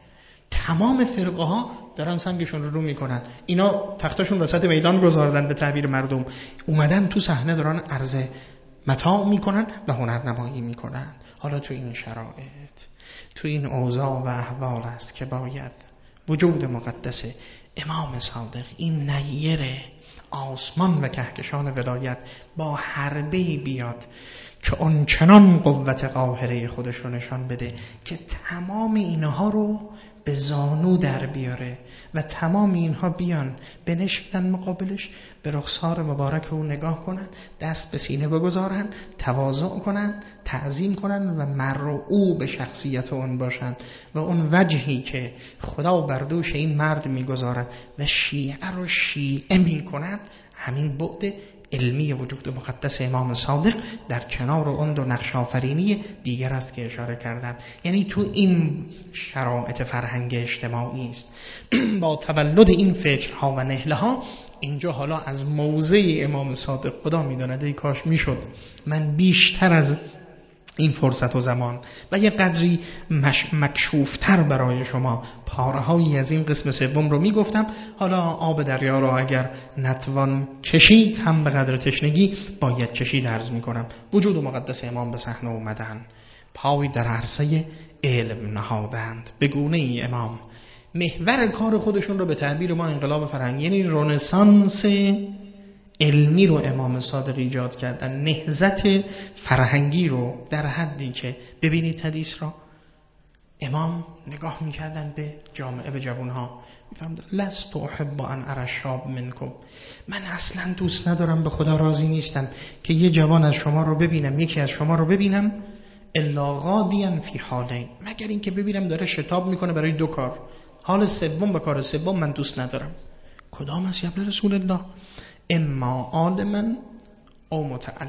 تمام فرقه ها دارن سنگشون رو رو میکنن. اینا تختاشون وسط میدان گذاردن به تعبیر مردم، اومدن تو صحنه دارن عرض متاع میکنن و هنرنمایی میکنن. حالا تو این شرایط، تو این اوضاع و احوال است که باید وجود مقدس امام صادق، این نیر آسمان و کهکشان ولایت، با حربه‌ای بیاد که اون چنان قوت قاهره خودش رو نشان بده که تمام اینها رو به زانو در بیاره و تمام اینها بیان بنشینن مقابلش، به رخسار مبارک رو نگاه کنن، دست به سینه بگذارن، تواضع کنن، تعظیم کنن و مرعوب به شخصیت اون باشن و اون وجهی که خدا بر دوش این مرد میگذارد و شیعه رو شیعه میکند، همین بعد علمی وجود مقدس امام صادق در کنار اون دو نقش آفرینی دیگر است که اشاره کردم. یعنی تو این شرایط فرهنگ اجتماعی است با تولد این فکرها و نهله ها، اینجا حالا از موضع امام صادق خدا میداند ای کاش میشد من بیشتر از این فرصت و زمان و یه قدری مکشوفتر برای شما پاره‌هایی از این قسم سوم رو میگفتم. حالا آب دریا را اگر نتوان کشید هم به قدر تشنگی باید کشید عرض میکنم. وجود مقدس امام به صحنه اومدن، پای در عرصه علم نهادند، به گونه ای امام محور کار خودشون رو به تعبیر ما انقلاب فرهنگی، یعنی رنسانس علمی رو امام صادق ایجاد کردن، نهضت فرهنگی رو، در حدی که ببینید حدیث را امام نگاه میکردن به جامعه، به جوانها، میفهمد لست احب ان ارى الشاب منکم، من اصلا دوست ندارم، به خدا راضی نیستم که یه جوان از شما رو ببینم، یکی از شما رو ببینم، الا غادیا فی حالین، مگر این که ببینم داره شتاب میکنه برای دو کار، حال سوم به کار سوم من دوست ندارم. کدام است یا رسول الله؟ اما عالما او متعلما.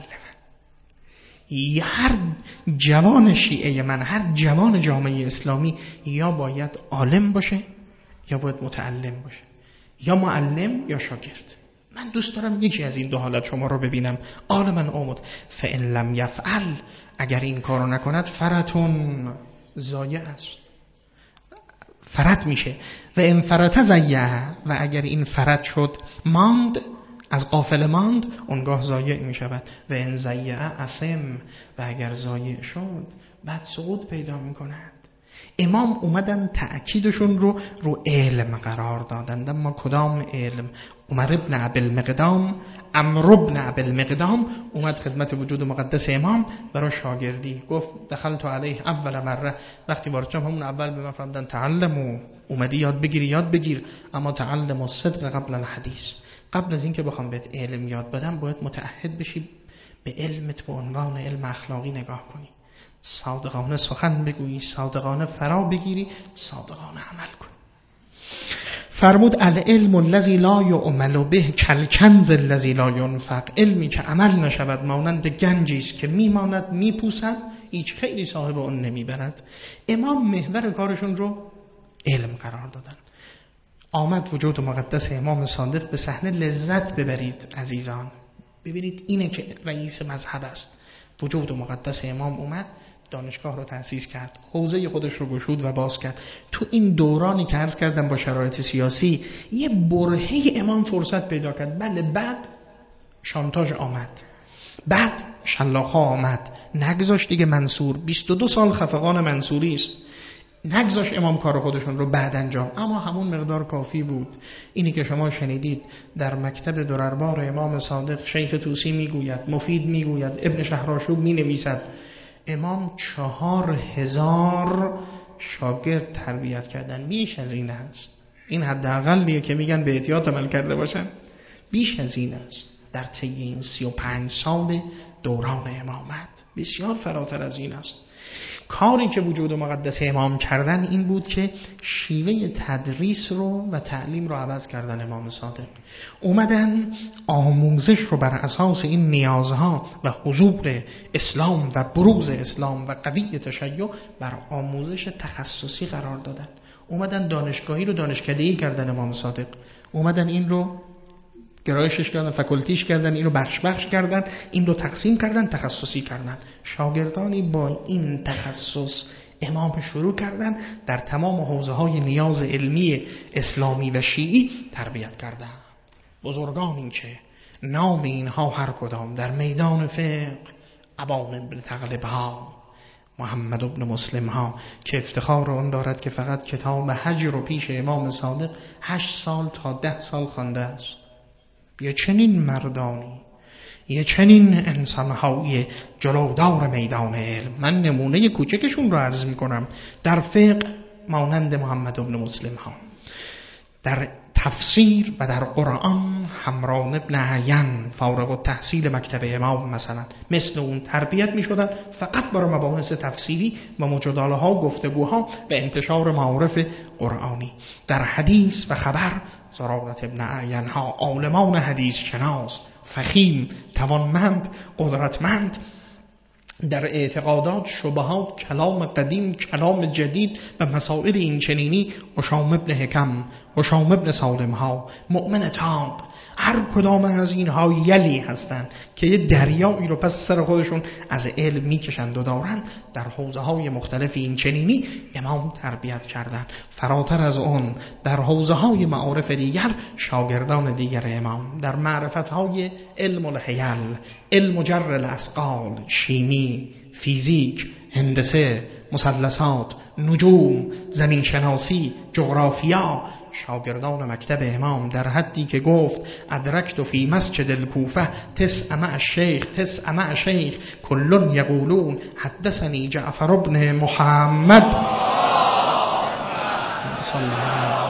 هر جوان شیعه من، هر جوان جامعه اسلامی یا باید عالم باشه یا باید متعلم باشه، یا معلم یا شاگرد. من دوست دارم یکی از این دو حالت شما رو ببینم، عالما او مت فان لم یفعل، اگر این کارو نکند فرتون ضایع است، فرت میشه. و ان فرت ضیع، و اگر این فرت شد ماند، از غافل ماند، اونگاه ضایع می شود. و ان ضیع اسم، و اگر ضایع شد بعد سقوط پیدا می کند. امام اومدن تأکیدشون رو رو علم قرار دادند. اما کدام علم؟ عمر ابن ابوالمقدام، عمرو ابن ابوالمقدام اومد خدمت وجود مقدس امام برای شاگردی، گفت دخلت علیه اول مره، وقتی وارد شدم همون اول به من فرمودن تعلموا، اومدی یاد بگیری یاد بگیر، اما تعلم الصدق قبل الحدیث، قبل از اینکه بخوام بهت علم یاد بدم باید متعهد بشی به علمت به عنوان علم اخلاقی نگاه کنی، صادقانه سخن بگویی، صادقانه فرا بگیری، صادقانه عمل کنی. فرمود العلم الذی لا یعمل به کالکنز الذی لا ینفق، علمی که عمل نشود مانند گنجی است که میماند میپوسد، هیچ خیری صاحب اون نمیبرد. امام محور کارشون رو علم قرار دادن. آمد وجود مقدس امام صادق به صحنه. لذت ببرید عزیزان، ببینید اینه که رئیس مذهب است. وجود مقدس امام اومد، دانشگاه رو تأسیس کرد، حوزه خودش رو گشود و باز کرد. تو این دورانی که عرض کردم با شرایط سیاسی یه برهه امام فرصت پیدا کرد. بله، بعد شانتاژ آمد، بعد شلاخا آمد، نگذاشت دیگه. منصور بیست و دو سال خفقان منصوری است، نگذاشت امام کار خودشون رو بعد انجام، اما همون مقدار کافی بود. اینی که شما شنیدید در مکتب درربار امام صادق شیخ طوسی میگوید، مفید میگوید، ابن شهرآشوب مینویسد امام چهار هزار شاگرد تربیت کردن. بیش از این است. این حداقلیه که میگن به احتیاط عمل کرده باشن. بیش از این است در طی این سی و پنج سال دوران امامت. بسیار فراتر از این است. کاری که وجود مقدس امام کردن این بود که شیوه تدریس رو و تعلیم رو عوض کردن. امام صادق اومدن آموزش رو بر اساس این نیازها و حضور اسلام و بروز اسلام و قوی تشیع بر آموزش تخصصی قرار دادن. اومدن دانشگاهی رو دانشکده‌ای کردن. امام صادق اومدن این رو گرایشش کردن، فکلتیش کردن، این رو بخش بخش کردن، این رو تقسیم کردن، تخصصی کردن. شاگردانی با این تخصص امام شروع کردن در تمام حوزه‌های نیاز علمی اسلامی و شیعی تربیت کردن. بزرگانی که نام اینها هر کدام در میدان فقه، ابان بن تغلب‌ها، محمد ابن مسلم ها که افتخار اون دارد که فقط کتاب حج رو پیش امام صادق هشت سال تا ده سال خوانده است. یه چنین مردانی، یه چنین انسان‌های جلودار میدان علم. من نمونه کوچکشون رو عرض می‌کنم. در فقه مانند محمد ابن مسلم ها، در تفسیر و در قرآن همران ابن عین فارغ التحصیل مکتب امام مثلا مثل اون تربیت می‌شدن، فقط برای مباحث تفسیری و مجادله ها و گفتگوها و انتشار معارف قرآنی. در حدیث و خبر زرارت ابن عین ها عالمان حدیث شناس، فخیم، توانمند، قدرتمند. در اعتقادات، شبهات، کلام قدیم، کلام جدید و مسائل این چنینی هشام ابن حکم، هشام ابن سالم ها، مؤمن تام، هر کدام از اینها یلی هستند که یه دریایی رو پس سر خودشون از علم میکشند و دارند. در حوزه های مختلف این چنینی امام تربیت کردند. فراتر از اون در حوزه های معارف دیگر شاگردان دیگر امام در معرفت های علم الحیل، علم جر الاسقال، شیمی، فیزیک، هندسه، مثلثات، نجوم، زمین شناسی، جغرافیا، شاگردان مکتب امام در حدی که گفت ادرکت فی مسجد الکوفه تسع مع الشیخ تسع مع الشیخ کلون یقولون حدثنی جعفر ابن محمد صلی الله علیه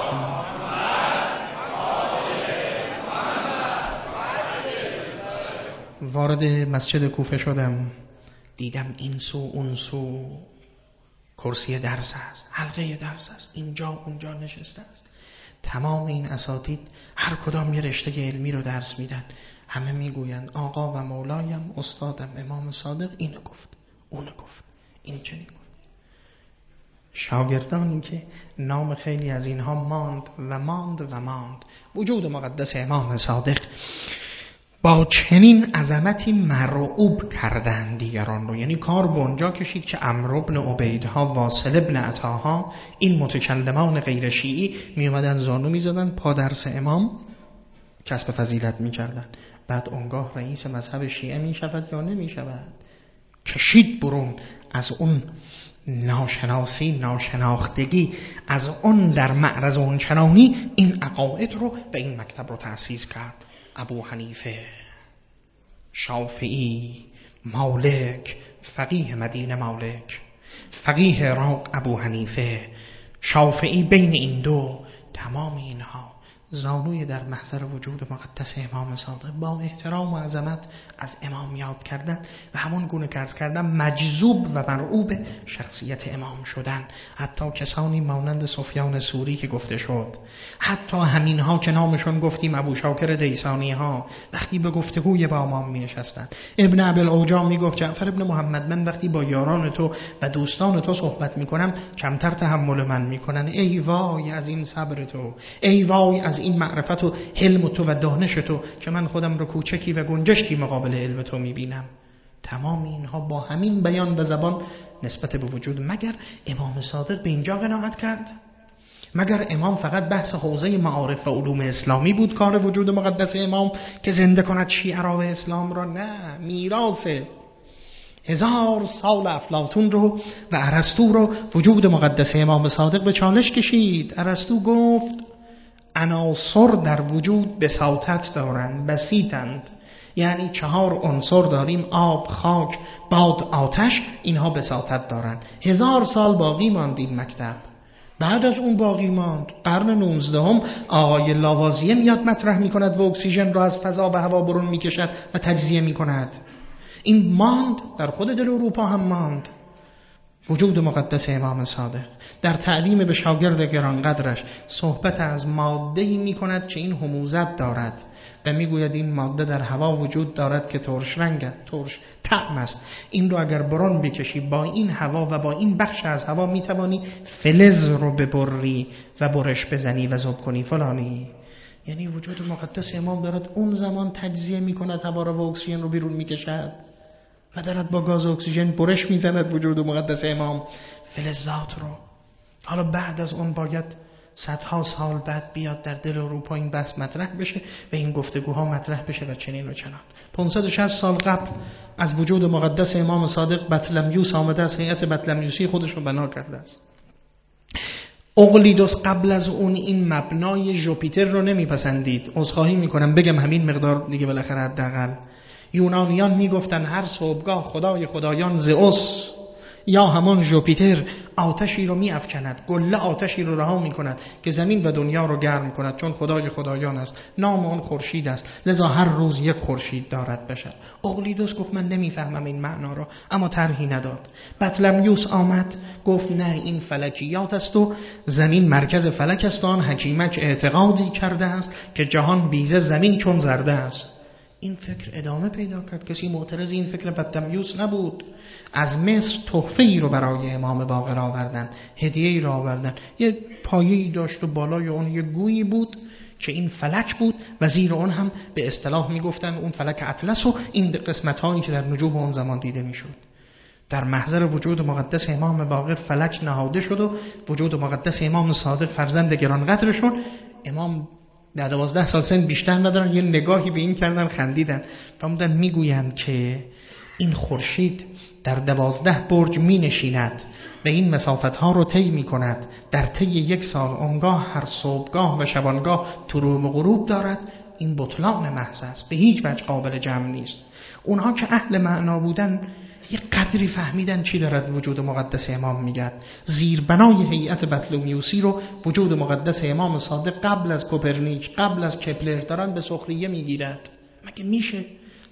و وارد مسجد کوفه شدم، دیدم این سو اون سو کرسی درس است، حلقه درس است، اینجا اونجا نشسته است. تمام این اساتید هر کدام یه رشته علمی رو درس میدن. همه میگویند آقا و مولایم استادم امام صادق اینو گفت، اونو گفت، این چنین گفت. شاگردانی که نام خیلی از اینها ماند و ماند و ماند. وجود مقدس امام صادق با چنین عظمتی مرعوب کردن دیگران رو. یعنی کار به اونجا کشید که عمرو بن عبیدها، واصل ابن عطاها، این متکلمان غیر شیعی می اومدن زانو می زدن پا درس امام، کسب فضیلت می کردن. بعد اونگاه رئیس مذهب شیعه می شود یا نمی شود؟ کشید برون از اون ناشناسی، ناشناختگی، از اون در معرض اون چنانی این عقاید رو به این مکتب رو تأسیس کرد. ابو حنیفه، شافعی، مالک، فقیه مدینه مالک، فقیه عراق ابو حنیفه، شافعی بین این دو، تمام اینها زانوی در محضر وجود مقدس امام صادق با احترام و عظمت از امام یاد کردن و همون گونه که عرض کردن مجذوب و مرعوب شخصیت امام شدن. حتی کسانی مانند سفیان ثوری که گفته شد، حتی همین ها که نامشون گفتیم ابو شاکر دیسانی ها، وقتی به گفتگوی با امام می نشستن. ابن ابوالعوجا می گفت جعفر ابن محمد من وقتی با یاران تو و دوستان تو صحبت می کنم کمتر تحمل من می کنن. ای وای از این صبر تو، ای وای از این معرفت و حلم تو و دانش تو که من خودم رو کوچکی و گنجشکی مقابل علم تو میبینم. تمام اینها با همین بیان و زبان نسبت به وجود. مگر امام صادق به اینجا قناعت کرد؟ مگر امام فقط بحث حوزه معارف و علوم اسلامی بود کار وجود مقدس امام که زنده کند شیعه را و اسلام را؟ نه، میراث هزار سال افلاطون رو و ارسطو رو وجود مقدس امام صادق به چالش کشید. ارسطو گفت عناصر در وجود بساطت دارند، بسیطند. یعنی چهار عنصر داریم: آب، خاک، باد، آتش. اینها بساطت دارند. هزار سال باقی ماند این مکتب. بعد از اون باقی ماند قرن نوزدهم آقای لاوازیه میاد مطرح میکند و اکسیژن را از فضا به هوا برون میکشد و تجزیه میکند. این ماند، در خود دل اروپا هم ماند. وجود مقدس امام صادق در تعلیم به شاگرد گرانقدرش صحبت از ماده‌ای می‌کند که این حموزت دارد و میگوید این ماده در هوا وجود دارد که ترش رنگ، ترش طعم است. این رو اگر برون بکشی با این هوا و با این بخش از هوا میتوانی فلز رو ببری و برش بزنی و ذوب کنی فلانی. یعنی وجود مقدس امام دارد اون زمان تجزیه می‌کند هوا را و اکسیژن رو بیرون می‌کشد و دارد با گاز و اکسیژن برش میزند وجود مقدس امام فلزات رو. حالا بعد از اون باید صدها سال بعد بیاد در دل اروپا این بحث مطرح بشه و این گفتگوها مطرح بشه و چنین و چنان. پانصد و شصت سال قبل از وجود مقدس امام صادق بطلمیوس آمده از هیئت بطلمیوسی خودش رو بنا کرده است. اقلیدوس قبل از اون این مبنای ژوپیتر رو نمیپسندید. عذرخواهی میکنم بگم همین مقدار دیگه بالاخره حداقل. یونانیان میگفتن هر صبحگاه خدای خدایان زئوس یا همان ژوپیتر آتشی رو میافکند، گله آتشی رو رها میکند که زمین و دنیا رو گرم کند، چون خدای خدایان است. نام اون خورشید است، لذا هر روز یک خورشید دارد بشر. اقلیدوس گفت من نمیفهمم این معنا رو، اما طرحی نداد. بطلمیوس آمد گفت نه، این فلکیات است و زمین مرکز فلک است و آن حکیمک اعتقادی کرده است که جهان بیزه زمین چون زرده است. این فکر ادامه پیدا کرد. کسی معترض این فکر بطلمیوس نبود. از مصر تحفه‌ای رو برای امام باقر آوردن، هدیه‌ای رو آوردن. یه پایه‌ای داشت و بالای اون یه گویی بود که این فلک بود و زیر اون هم به اصطلاح میگفتن اون فلک اطلس و این قسمت‌هایی که در نجوم اون زمان دیده میشد. در محضر وجود مقدس امام باقر فلک نهاده شد و وجود مقدس امام صادق فرزند گرانقدرشون. امام در دوازده سال سن بیشتر ندارن، یه نگاهی به این کردن خندیدن و همون میگویند که این خورشید در دوازده برج می نشیند و این مسافت ها رو طی می کند. در طی یک سال اونگاه هر صبحگاه و شبانگاه طلوع و غروب دارد. این بطلان محض است، به هیچ وجه قابل جمع نیست. اونها که اهل معنا بودن یه قدری فهمیدن چی دارد وجود مقدس امام میگه. زیربنای هیئت بطلمیوسی رو وجود مقدس امام صادق قبل از کوپرنیک، قبل از کپلر دارن به سخریه میگیرد. مگه میشه؟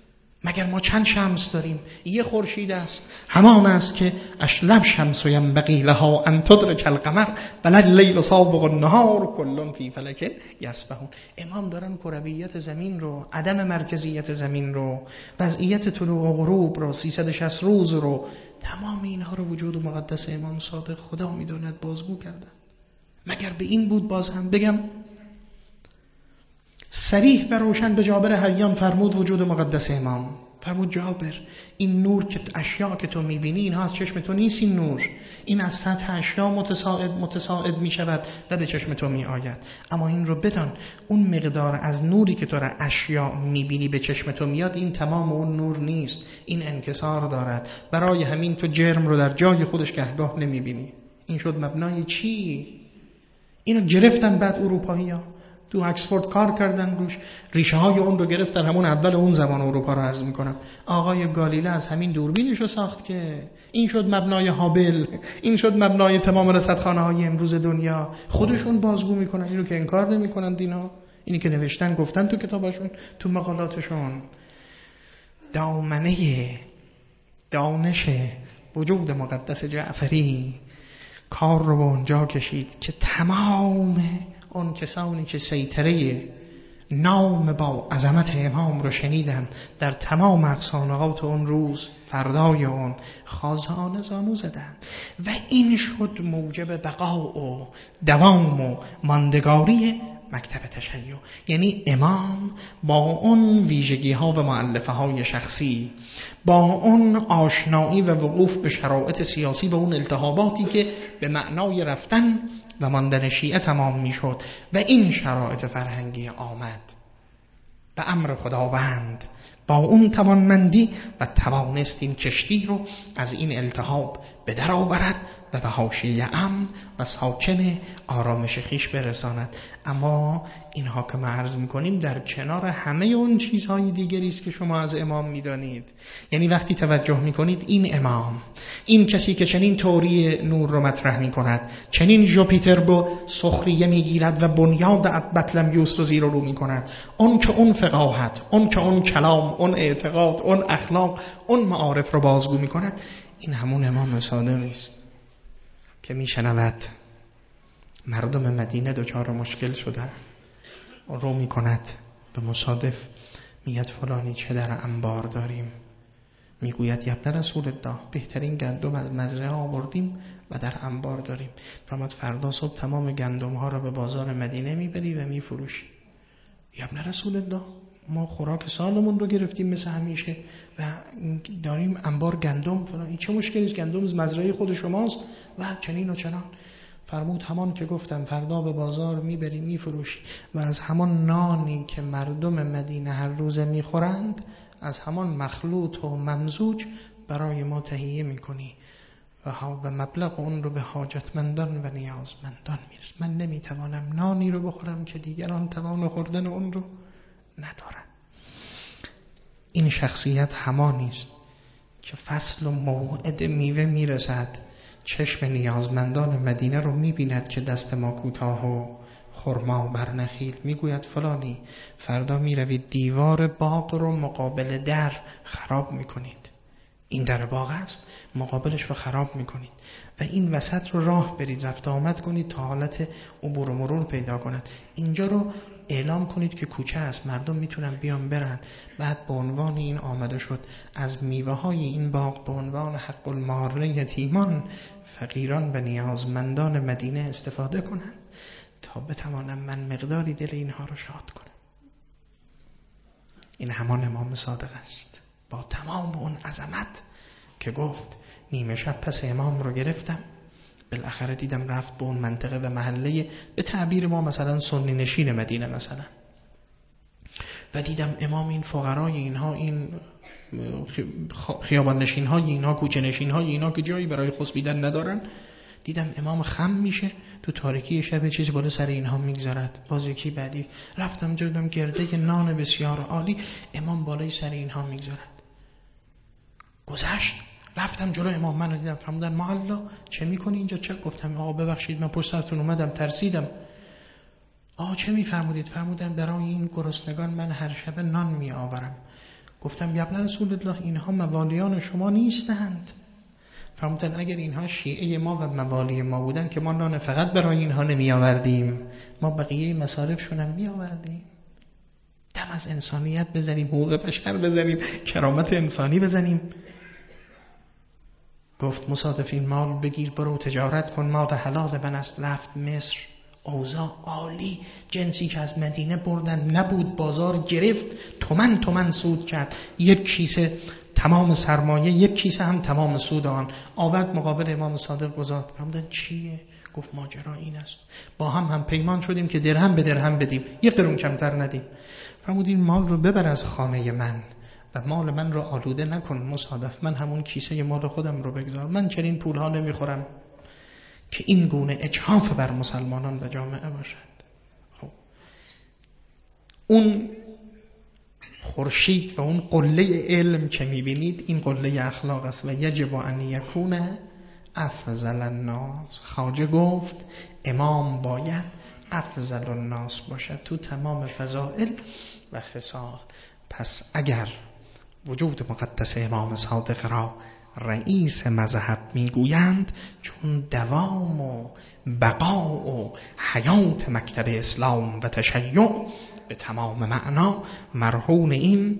مگر ما چند شمس داریم؟ یه خورشید است، همان است که اشلب شمس و ینبغی لها ان تدرک القمر بل اللیل سابق النهار کل فی فلک یسبحون. امام دارن کرویت زمین رو، عدم مرکزیت زمین رو، وضعیت طلوع و غروب رو، سیصد و شصت روز رو، تمام اینها رو وجود مقدس امام صادق خدا میدوند بازگو کردن. مگر به این بود؟ باز هم بگم صریح و روشن به جابر حیان فرمود وجود مقدس امام. فرمود جابر این نور که اشیاء که تو میبینی اینها از چشم تو نیست. این نور این از سطح اشیاء متصاعد متصاعد میشود و به چشم تو میآید. اما این رو بدان اون مقدار از نوری که تو را اشیاء میبینی به چشم تو میاد این تمام اون نور نیست، این انکسار دارد. برای همین تو جرم رو در جای خودش گهگاه نمیبینی. این شد مبنای چی؟ اینو گرفتن بعد اروپایی‌ها تو اکسفورد کار کردن روش، ریشه های اون رو گرفتن. همون اول اون زمان اروپا رو عرض میکنم. آقای گالیله از همین دوربینش رو ساخت که این شد مبنای هابل، این شد مبنای تمام رصدخانه های امروز دنیا. خودشون بازگو میکنن، اینو که انکار نمیکنن دینا. اینی که نوشتن گفتن تو کتابشون، تو مقالاتشون. دامنه دانش وجود مقدس جعفری کار رو به اونجا کشید که تمام اون کسانی که سیطره نام با عظمت امام رو شنیدن در تمام اقصانقات اون روز فردای اون خازانه زانو زدن و این شد موجب بقا و دوام و ماندگاری مکتب تشیع. یعنی امام با اون ویژگی ها و مؤلفه های شخصی، با اون آشنایی و وقوف به شرایط سیاسی و اون التهاباتی که به معنای رفتن و ماندن شیعه تمام می شد و این شرایط فرهنگی آمد به امر خداوند، با اون توانمندی و توانست این کشتی رو از این التهاب به در آورد و به حاشیه امن و ساکن آرامش خیش برساند. اما اینها که ما عرض میکنیم در کنار همه اون چیزهای دیگری است که شما از امام میدانید. یعنی وقتی توجه میکنید این امام، این کسی که چنین توری نور رو مطرح میکند، چنین ژوپیتر رو سخریه میگیرد و بنیاد بطلمیوس رو زیر و رو میکند، اون که اون فقاهت، اون که اون کلام، اون اعتقاد، اون اخلاق، اون معارف رو بازگو میکند، این همون امام صادقی است که میشنود مردم مدینه دچار مشکل شدن، رو میکند به مصادف میگه فلانی چه در انبار داریم، میگوید یا ابن رسول الله بهترین گندم از مزرعه آوردیم و در انبار داریم. فرمود فردا صبح تمام گندم ها را به بازار مدینه میبری و میفروشی. یا ابن رسول الله ما خوراک سالمون رو گرفتیم مثل همیشه و داریم انبار گندم فلان، این چه مشکلی است؟ گندم از مزرعه خود شماست و چنین و چنان. فرمود همان که گفتم فردا به بازار میبری میفروشی و از همان نانی که مردم مدینه هر روز میخورند از همان مخلوط و ممزوج برای ما تهیه میکنی و ها به مبلغ اون رو به حاجتمندان و نیازمندان میرس. من نمیتوانم نانی رو بخورم که دیگران توان خوردن اون رو ندارن. این شخصیت همانی است که فصل و موعد میوه میرسد، چشم نیازمندان مدینه رو میبیند که دست ما کوتاه و خرما بر نخیل، میگوید فلانی فردا میروید دیوار باغ رو مقابل در خراب میکنید، این در باغ است مقابلش رو خراب میکنید و این وسط رو راه برید رفت آمد کنید تا حالت عبور و مرور پیدا کند. اینجا رو اعلام کنید که کوچه است، مردم میتونن بیان برن. بعد به عنوان این آمده شد از میوه های این باغ به عنوان حق المار یتیمان، فقیران و نیازمندان مدینه استفاده کنند تا بتوانم من مقداری دل اینها رو شاد کنم. این همان امام صادق است با تمام اون عظمت که گفت نیمه شب پس امام رو گرفتم، بالاخره دیدم رفت به اون منطقه و محله به تعبیر ما مثلا سنی نشین مدینه مثلا، و دیدم امام این فقرای اینها، این خیابان نشین های اینها، کوچه نشین های اینها که جایی برای خسبیدن ندارن، دیدم امام خم میشه تو تاریکی شب چیزی بالا سر اینها میگذارد. باز یکی بعدی رفتم جدم گرده نان بسیار عالی امام بالای سر اینها میگذارد. گذشت رفتم جلو امام، منو دیدم فرمودن معلا چه میکنی اینجا؟ چه؟ گفتم آقا ببخشید من پشت سرتون اومدم ترسیدم. آقا چه میفرمودید؟ فرمودن برای این گرسنگان من هر شب نان می آورم. گفتم یا ابن رسول الله اینها موالیان شما نیستند. فرمودن اگر اینها شیعه ما و موالی ما بودن که ما نان فقط برای اینها نمی آوردیم، ما بقیه مصارفشون هم می آوردیم. دم از انسانیت بزنیم، حقوق بشر بزنیم، کرامت انسانی بزنیم. گفت مصادف این مال بگیر برو تجارت کن، مال حلال من است. رفت مصر، اوضاع عالی، جنسی که از مدینه بردن نبود، بازار گرفت، تومن تومن سود کرد، یک کیسه تمام سرمایه، یک کیسه هم تمام سود آن آورد مقابل امام صادق گذاشت. فرمودن چیه؟ گفت ماجرا این است، با هم هم پیمان شدیم که درهم به درهم بدیم، یک قرون کمتر ندیم. فرمود این مال رو ببر از خانه من و مال من رو آلوده نکن مصادف، من همون کیسه مال خودم رو بگذار، من چنین پول ها نمیخورم که این گونه اجحاف بر مسلمانان و جامعه باشد. خب اون خورشید و اون قله علم که میبینید این قله اخلاق است و یجب ان یکون افضل الناس. خواجه گفت امام باید افضل الناس باشد تو تمام فضائل و خصال. پس اگر وجود مقدس امام صادق را رئیس مذهب میگویند، چون دوام و بقا و حیات مکتب اسلام و تشیع به تمام معنا مرهون این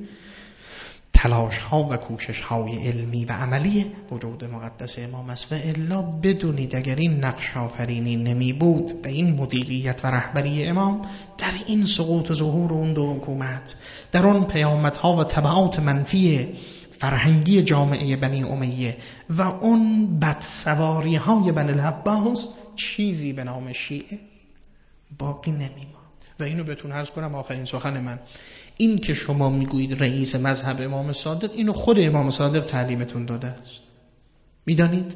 تلاش ها و کوشش های علمی و عملی وجود مقدس امام است. و الا بدونید اگر این نقش آفرینی نمی بود و این مدیریت و رهبری امام، در این سقوط و ظهور اون دو حکومت، در اون پیامدها و تبعات منفی فرهنگی جامعه بنی امیه و اون بدسواری های بنی العباس، چیزی به نام شیعه باقی نمیماند. و اینو بهتون عرض کنم آخرین سخن من، این که شما میگویید رئیس مذهب امام صادق، اینو خود امام صادق تعلیمتون داده است. میدانید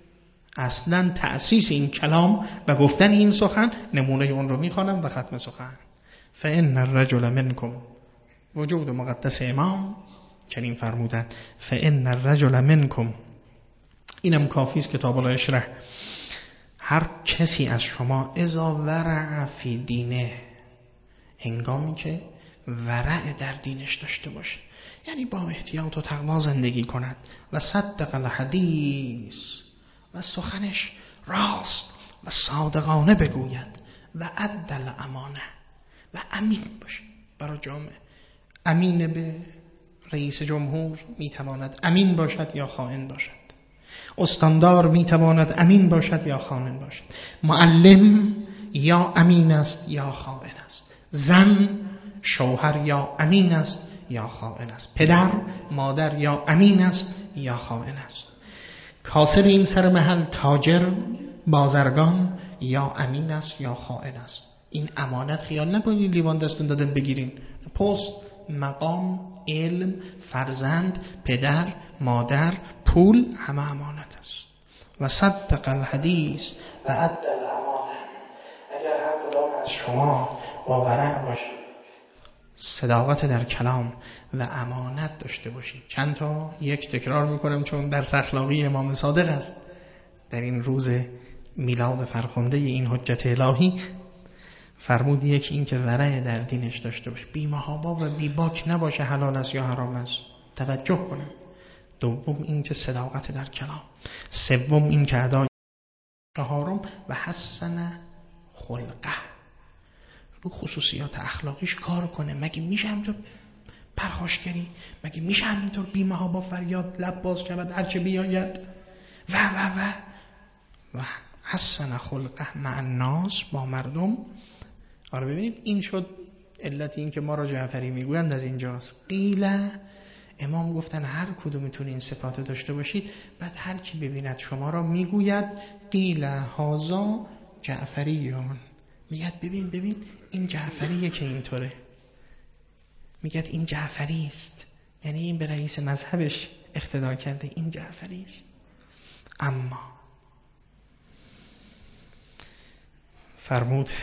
اصلا تأسیس این کلام و گفتن این سخن، نمونه اون رو میخوانم و ختم سخن. فإن الرجل منکم، وجود مقدس امام چنین فرمودن، فإن الرجل منکم، اینم کافی است کتاب الاشرح، هر کسی از شما اذا ورع فی دینه، هنگامی که ورع در دینش داشته باشه، یعنی با احتیاط و تقوا زندگی کند، و صدق الحدیث، و سخنش راست و صادقانه بگوید، و ادى الامانه، و امین باشه برای جامعه. امین به رئیس جمهور میتواند امین باشد یا خائن باشد، استاندار میتواند امین باشد یا خائن باشد، معلم یا امین است یا خائن است، زن شوهر یا امین است یا خائن است، پدر مادر یا امین است یا خائن است، کاسب این سر محل، تاجر بازرگان یا امین است یا خائن است. این امانت خیال نکنید لیوان دستون دادن بگیرین. پست، مقام، علم، فرزند، پدر، مادر، پول، همه امانت است. و صدق الحدیث و ادى الامانه. اگر هر کدام از شما با ورع باشید، صداقت در کلام و امانت داشته باشید. چند تا یک تکرار میکنم چون درس اخلاقی امام صادق است. در این روز میلاد فرخنده این حجت الهی فرمود، یک این که ورع در دینش داشته باشه، بی محابا و بی باک نباشه، حلال است یا حرام است، توجه کنه. دوم این که صداقت در کلام. سوم این که ادای. چهارم و حسن خلقه، رو خصوصیات اخلاقیش کار کنه. مگه میشه همینطور پرخاشگری؟ مگه میشه همینطور بی محابا فریاد لب باز شود هرچه بیاید؟ و و و و حسن خلقه مع الناس، با مردم. آره ببینید این شد علت این که ما را جعفری میگویند از اینجاست. قیل، امام گفتن هر کدومتون این صفات داشته باشید، بعد هر کی ببیند شما را میگوید قیل هذا جعفریون، میگه ببین ببین این جعفریه که اینطوره، میگه این جعفری است، یعنی این به رئیس مذهبش اقتدا کرده، این جعفری است. اما فرمود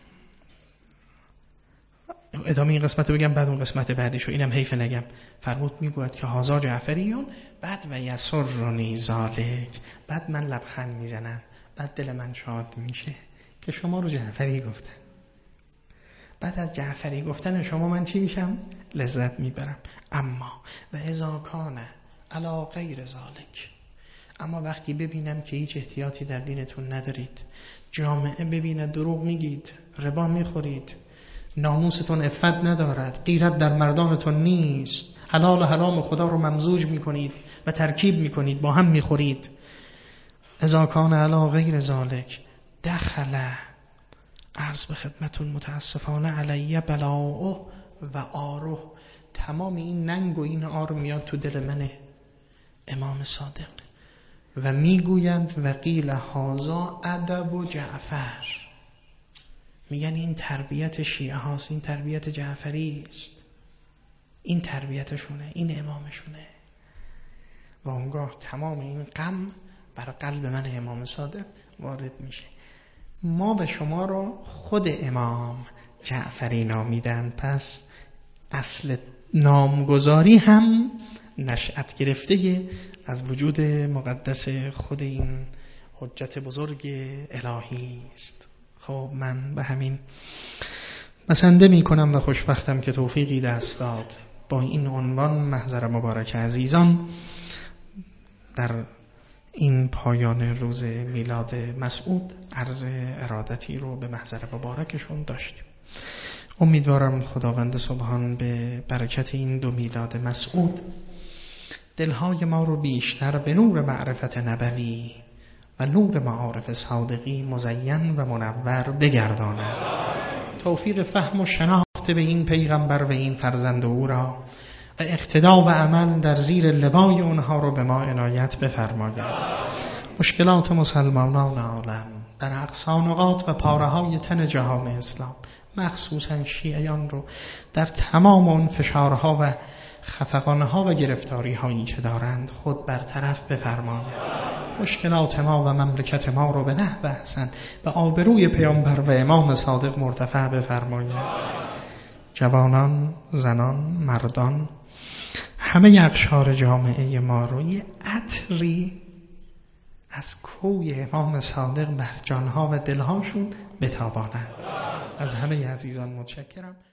ادامه این قسمت رو بگم بعد اون قسمت بعدیشو، اینم حیف نگم. فرمود میگوید که هازا جعفریون، بعد و یسرنی ذالک، بعد من لبخند میزنم، بعد دل من شاد میشه که شما رو جعفری گفتن. بعد از جعفری گفتن شما من چی میشم؟ لذت میبرم. اما و اذا کان علی غیر ذالک، اما وقتی ببینم که هیچ احتیاطی در دینتون ندارید، جامعه ببینه دروغ میگید، ربا میخورید، ناموستون عفت ندارد، غیرت در مردانتون نیست، حلال و حرام خدا رو ممزوج میکنید و ترکیب میکنید، با هم میخورید. اذا کان علی غیر ذالک دخل، عرض به خدمتون متاسفانه علیه بلاؤه و آره، تمام این ننگ و این آر میاد تو دل منه. امام صادق و میگویند و قیل هازا ادب و جعفر، میگن این تربیت شیعه هاست، این تربیت جعفری است، این تربیتشونه، این امامشونه. و اونگاه تمام این غم بر قلب من امام صادق وارد میشه. ما به شما رو خود امام جعفری نامیدن، پس اصل نامگذاری هم نشأت گرفته از وجود مقدس خود این حجت بزرگ الهی است. خب من به همین بسنده می کنم و خوشبختم که توفیقی دست داد با این عنوان محضر مبارک عزیزان در این پایان روز میلاد مسعود عرض ارادتی رو به محضر مبارکشون داشتیم. امیدوارم خداوند سبحان به برکت این دو میلاد مسعود دلهای ما رو بیشتر به نور معرفت نبوی و نور معارف صادقی مزین و منور بگرداند. توفیق فهم و شناخت به این پیغمبر و این فرزند او را و اقتدا و عمل در زیر لوای اونها رو به ما عنایت بفرماید. مشکلات مسلمانان عالم در اقصا نقاط و پاره‌های تن جهان اسلام مخصوصا شیعیان رو در تمام اون فشارها و خفقانها و گرفتاری هایی که دارند خود برطرف بفرماید. مشکلات ما و مملکت ما رو به نحو احسن به آبروی پیامبر و امام صادق مرتفع بفرماید. جوانان، زنان، مردان، همه اقشار جامعه ما رو یه عطری از کوی امام صادق بر جانها و دلهاشون بتاباند. از همه عزیزان متشکرم.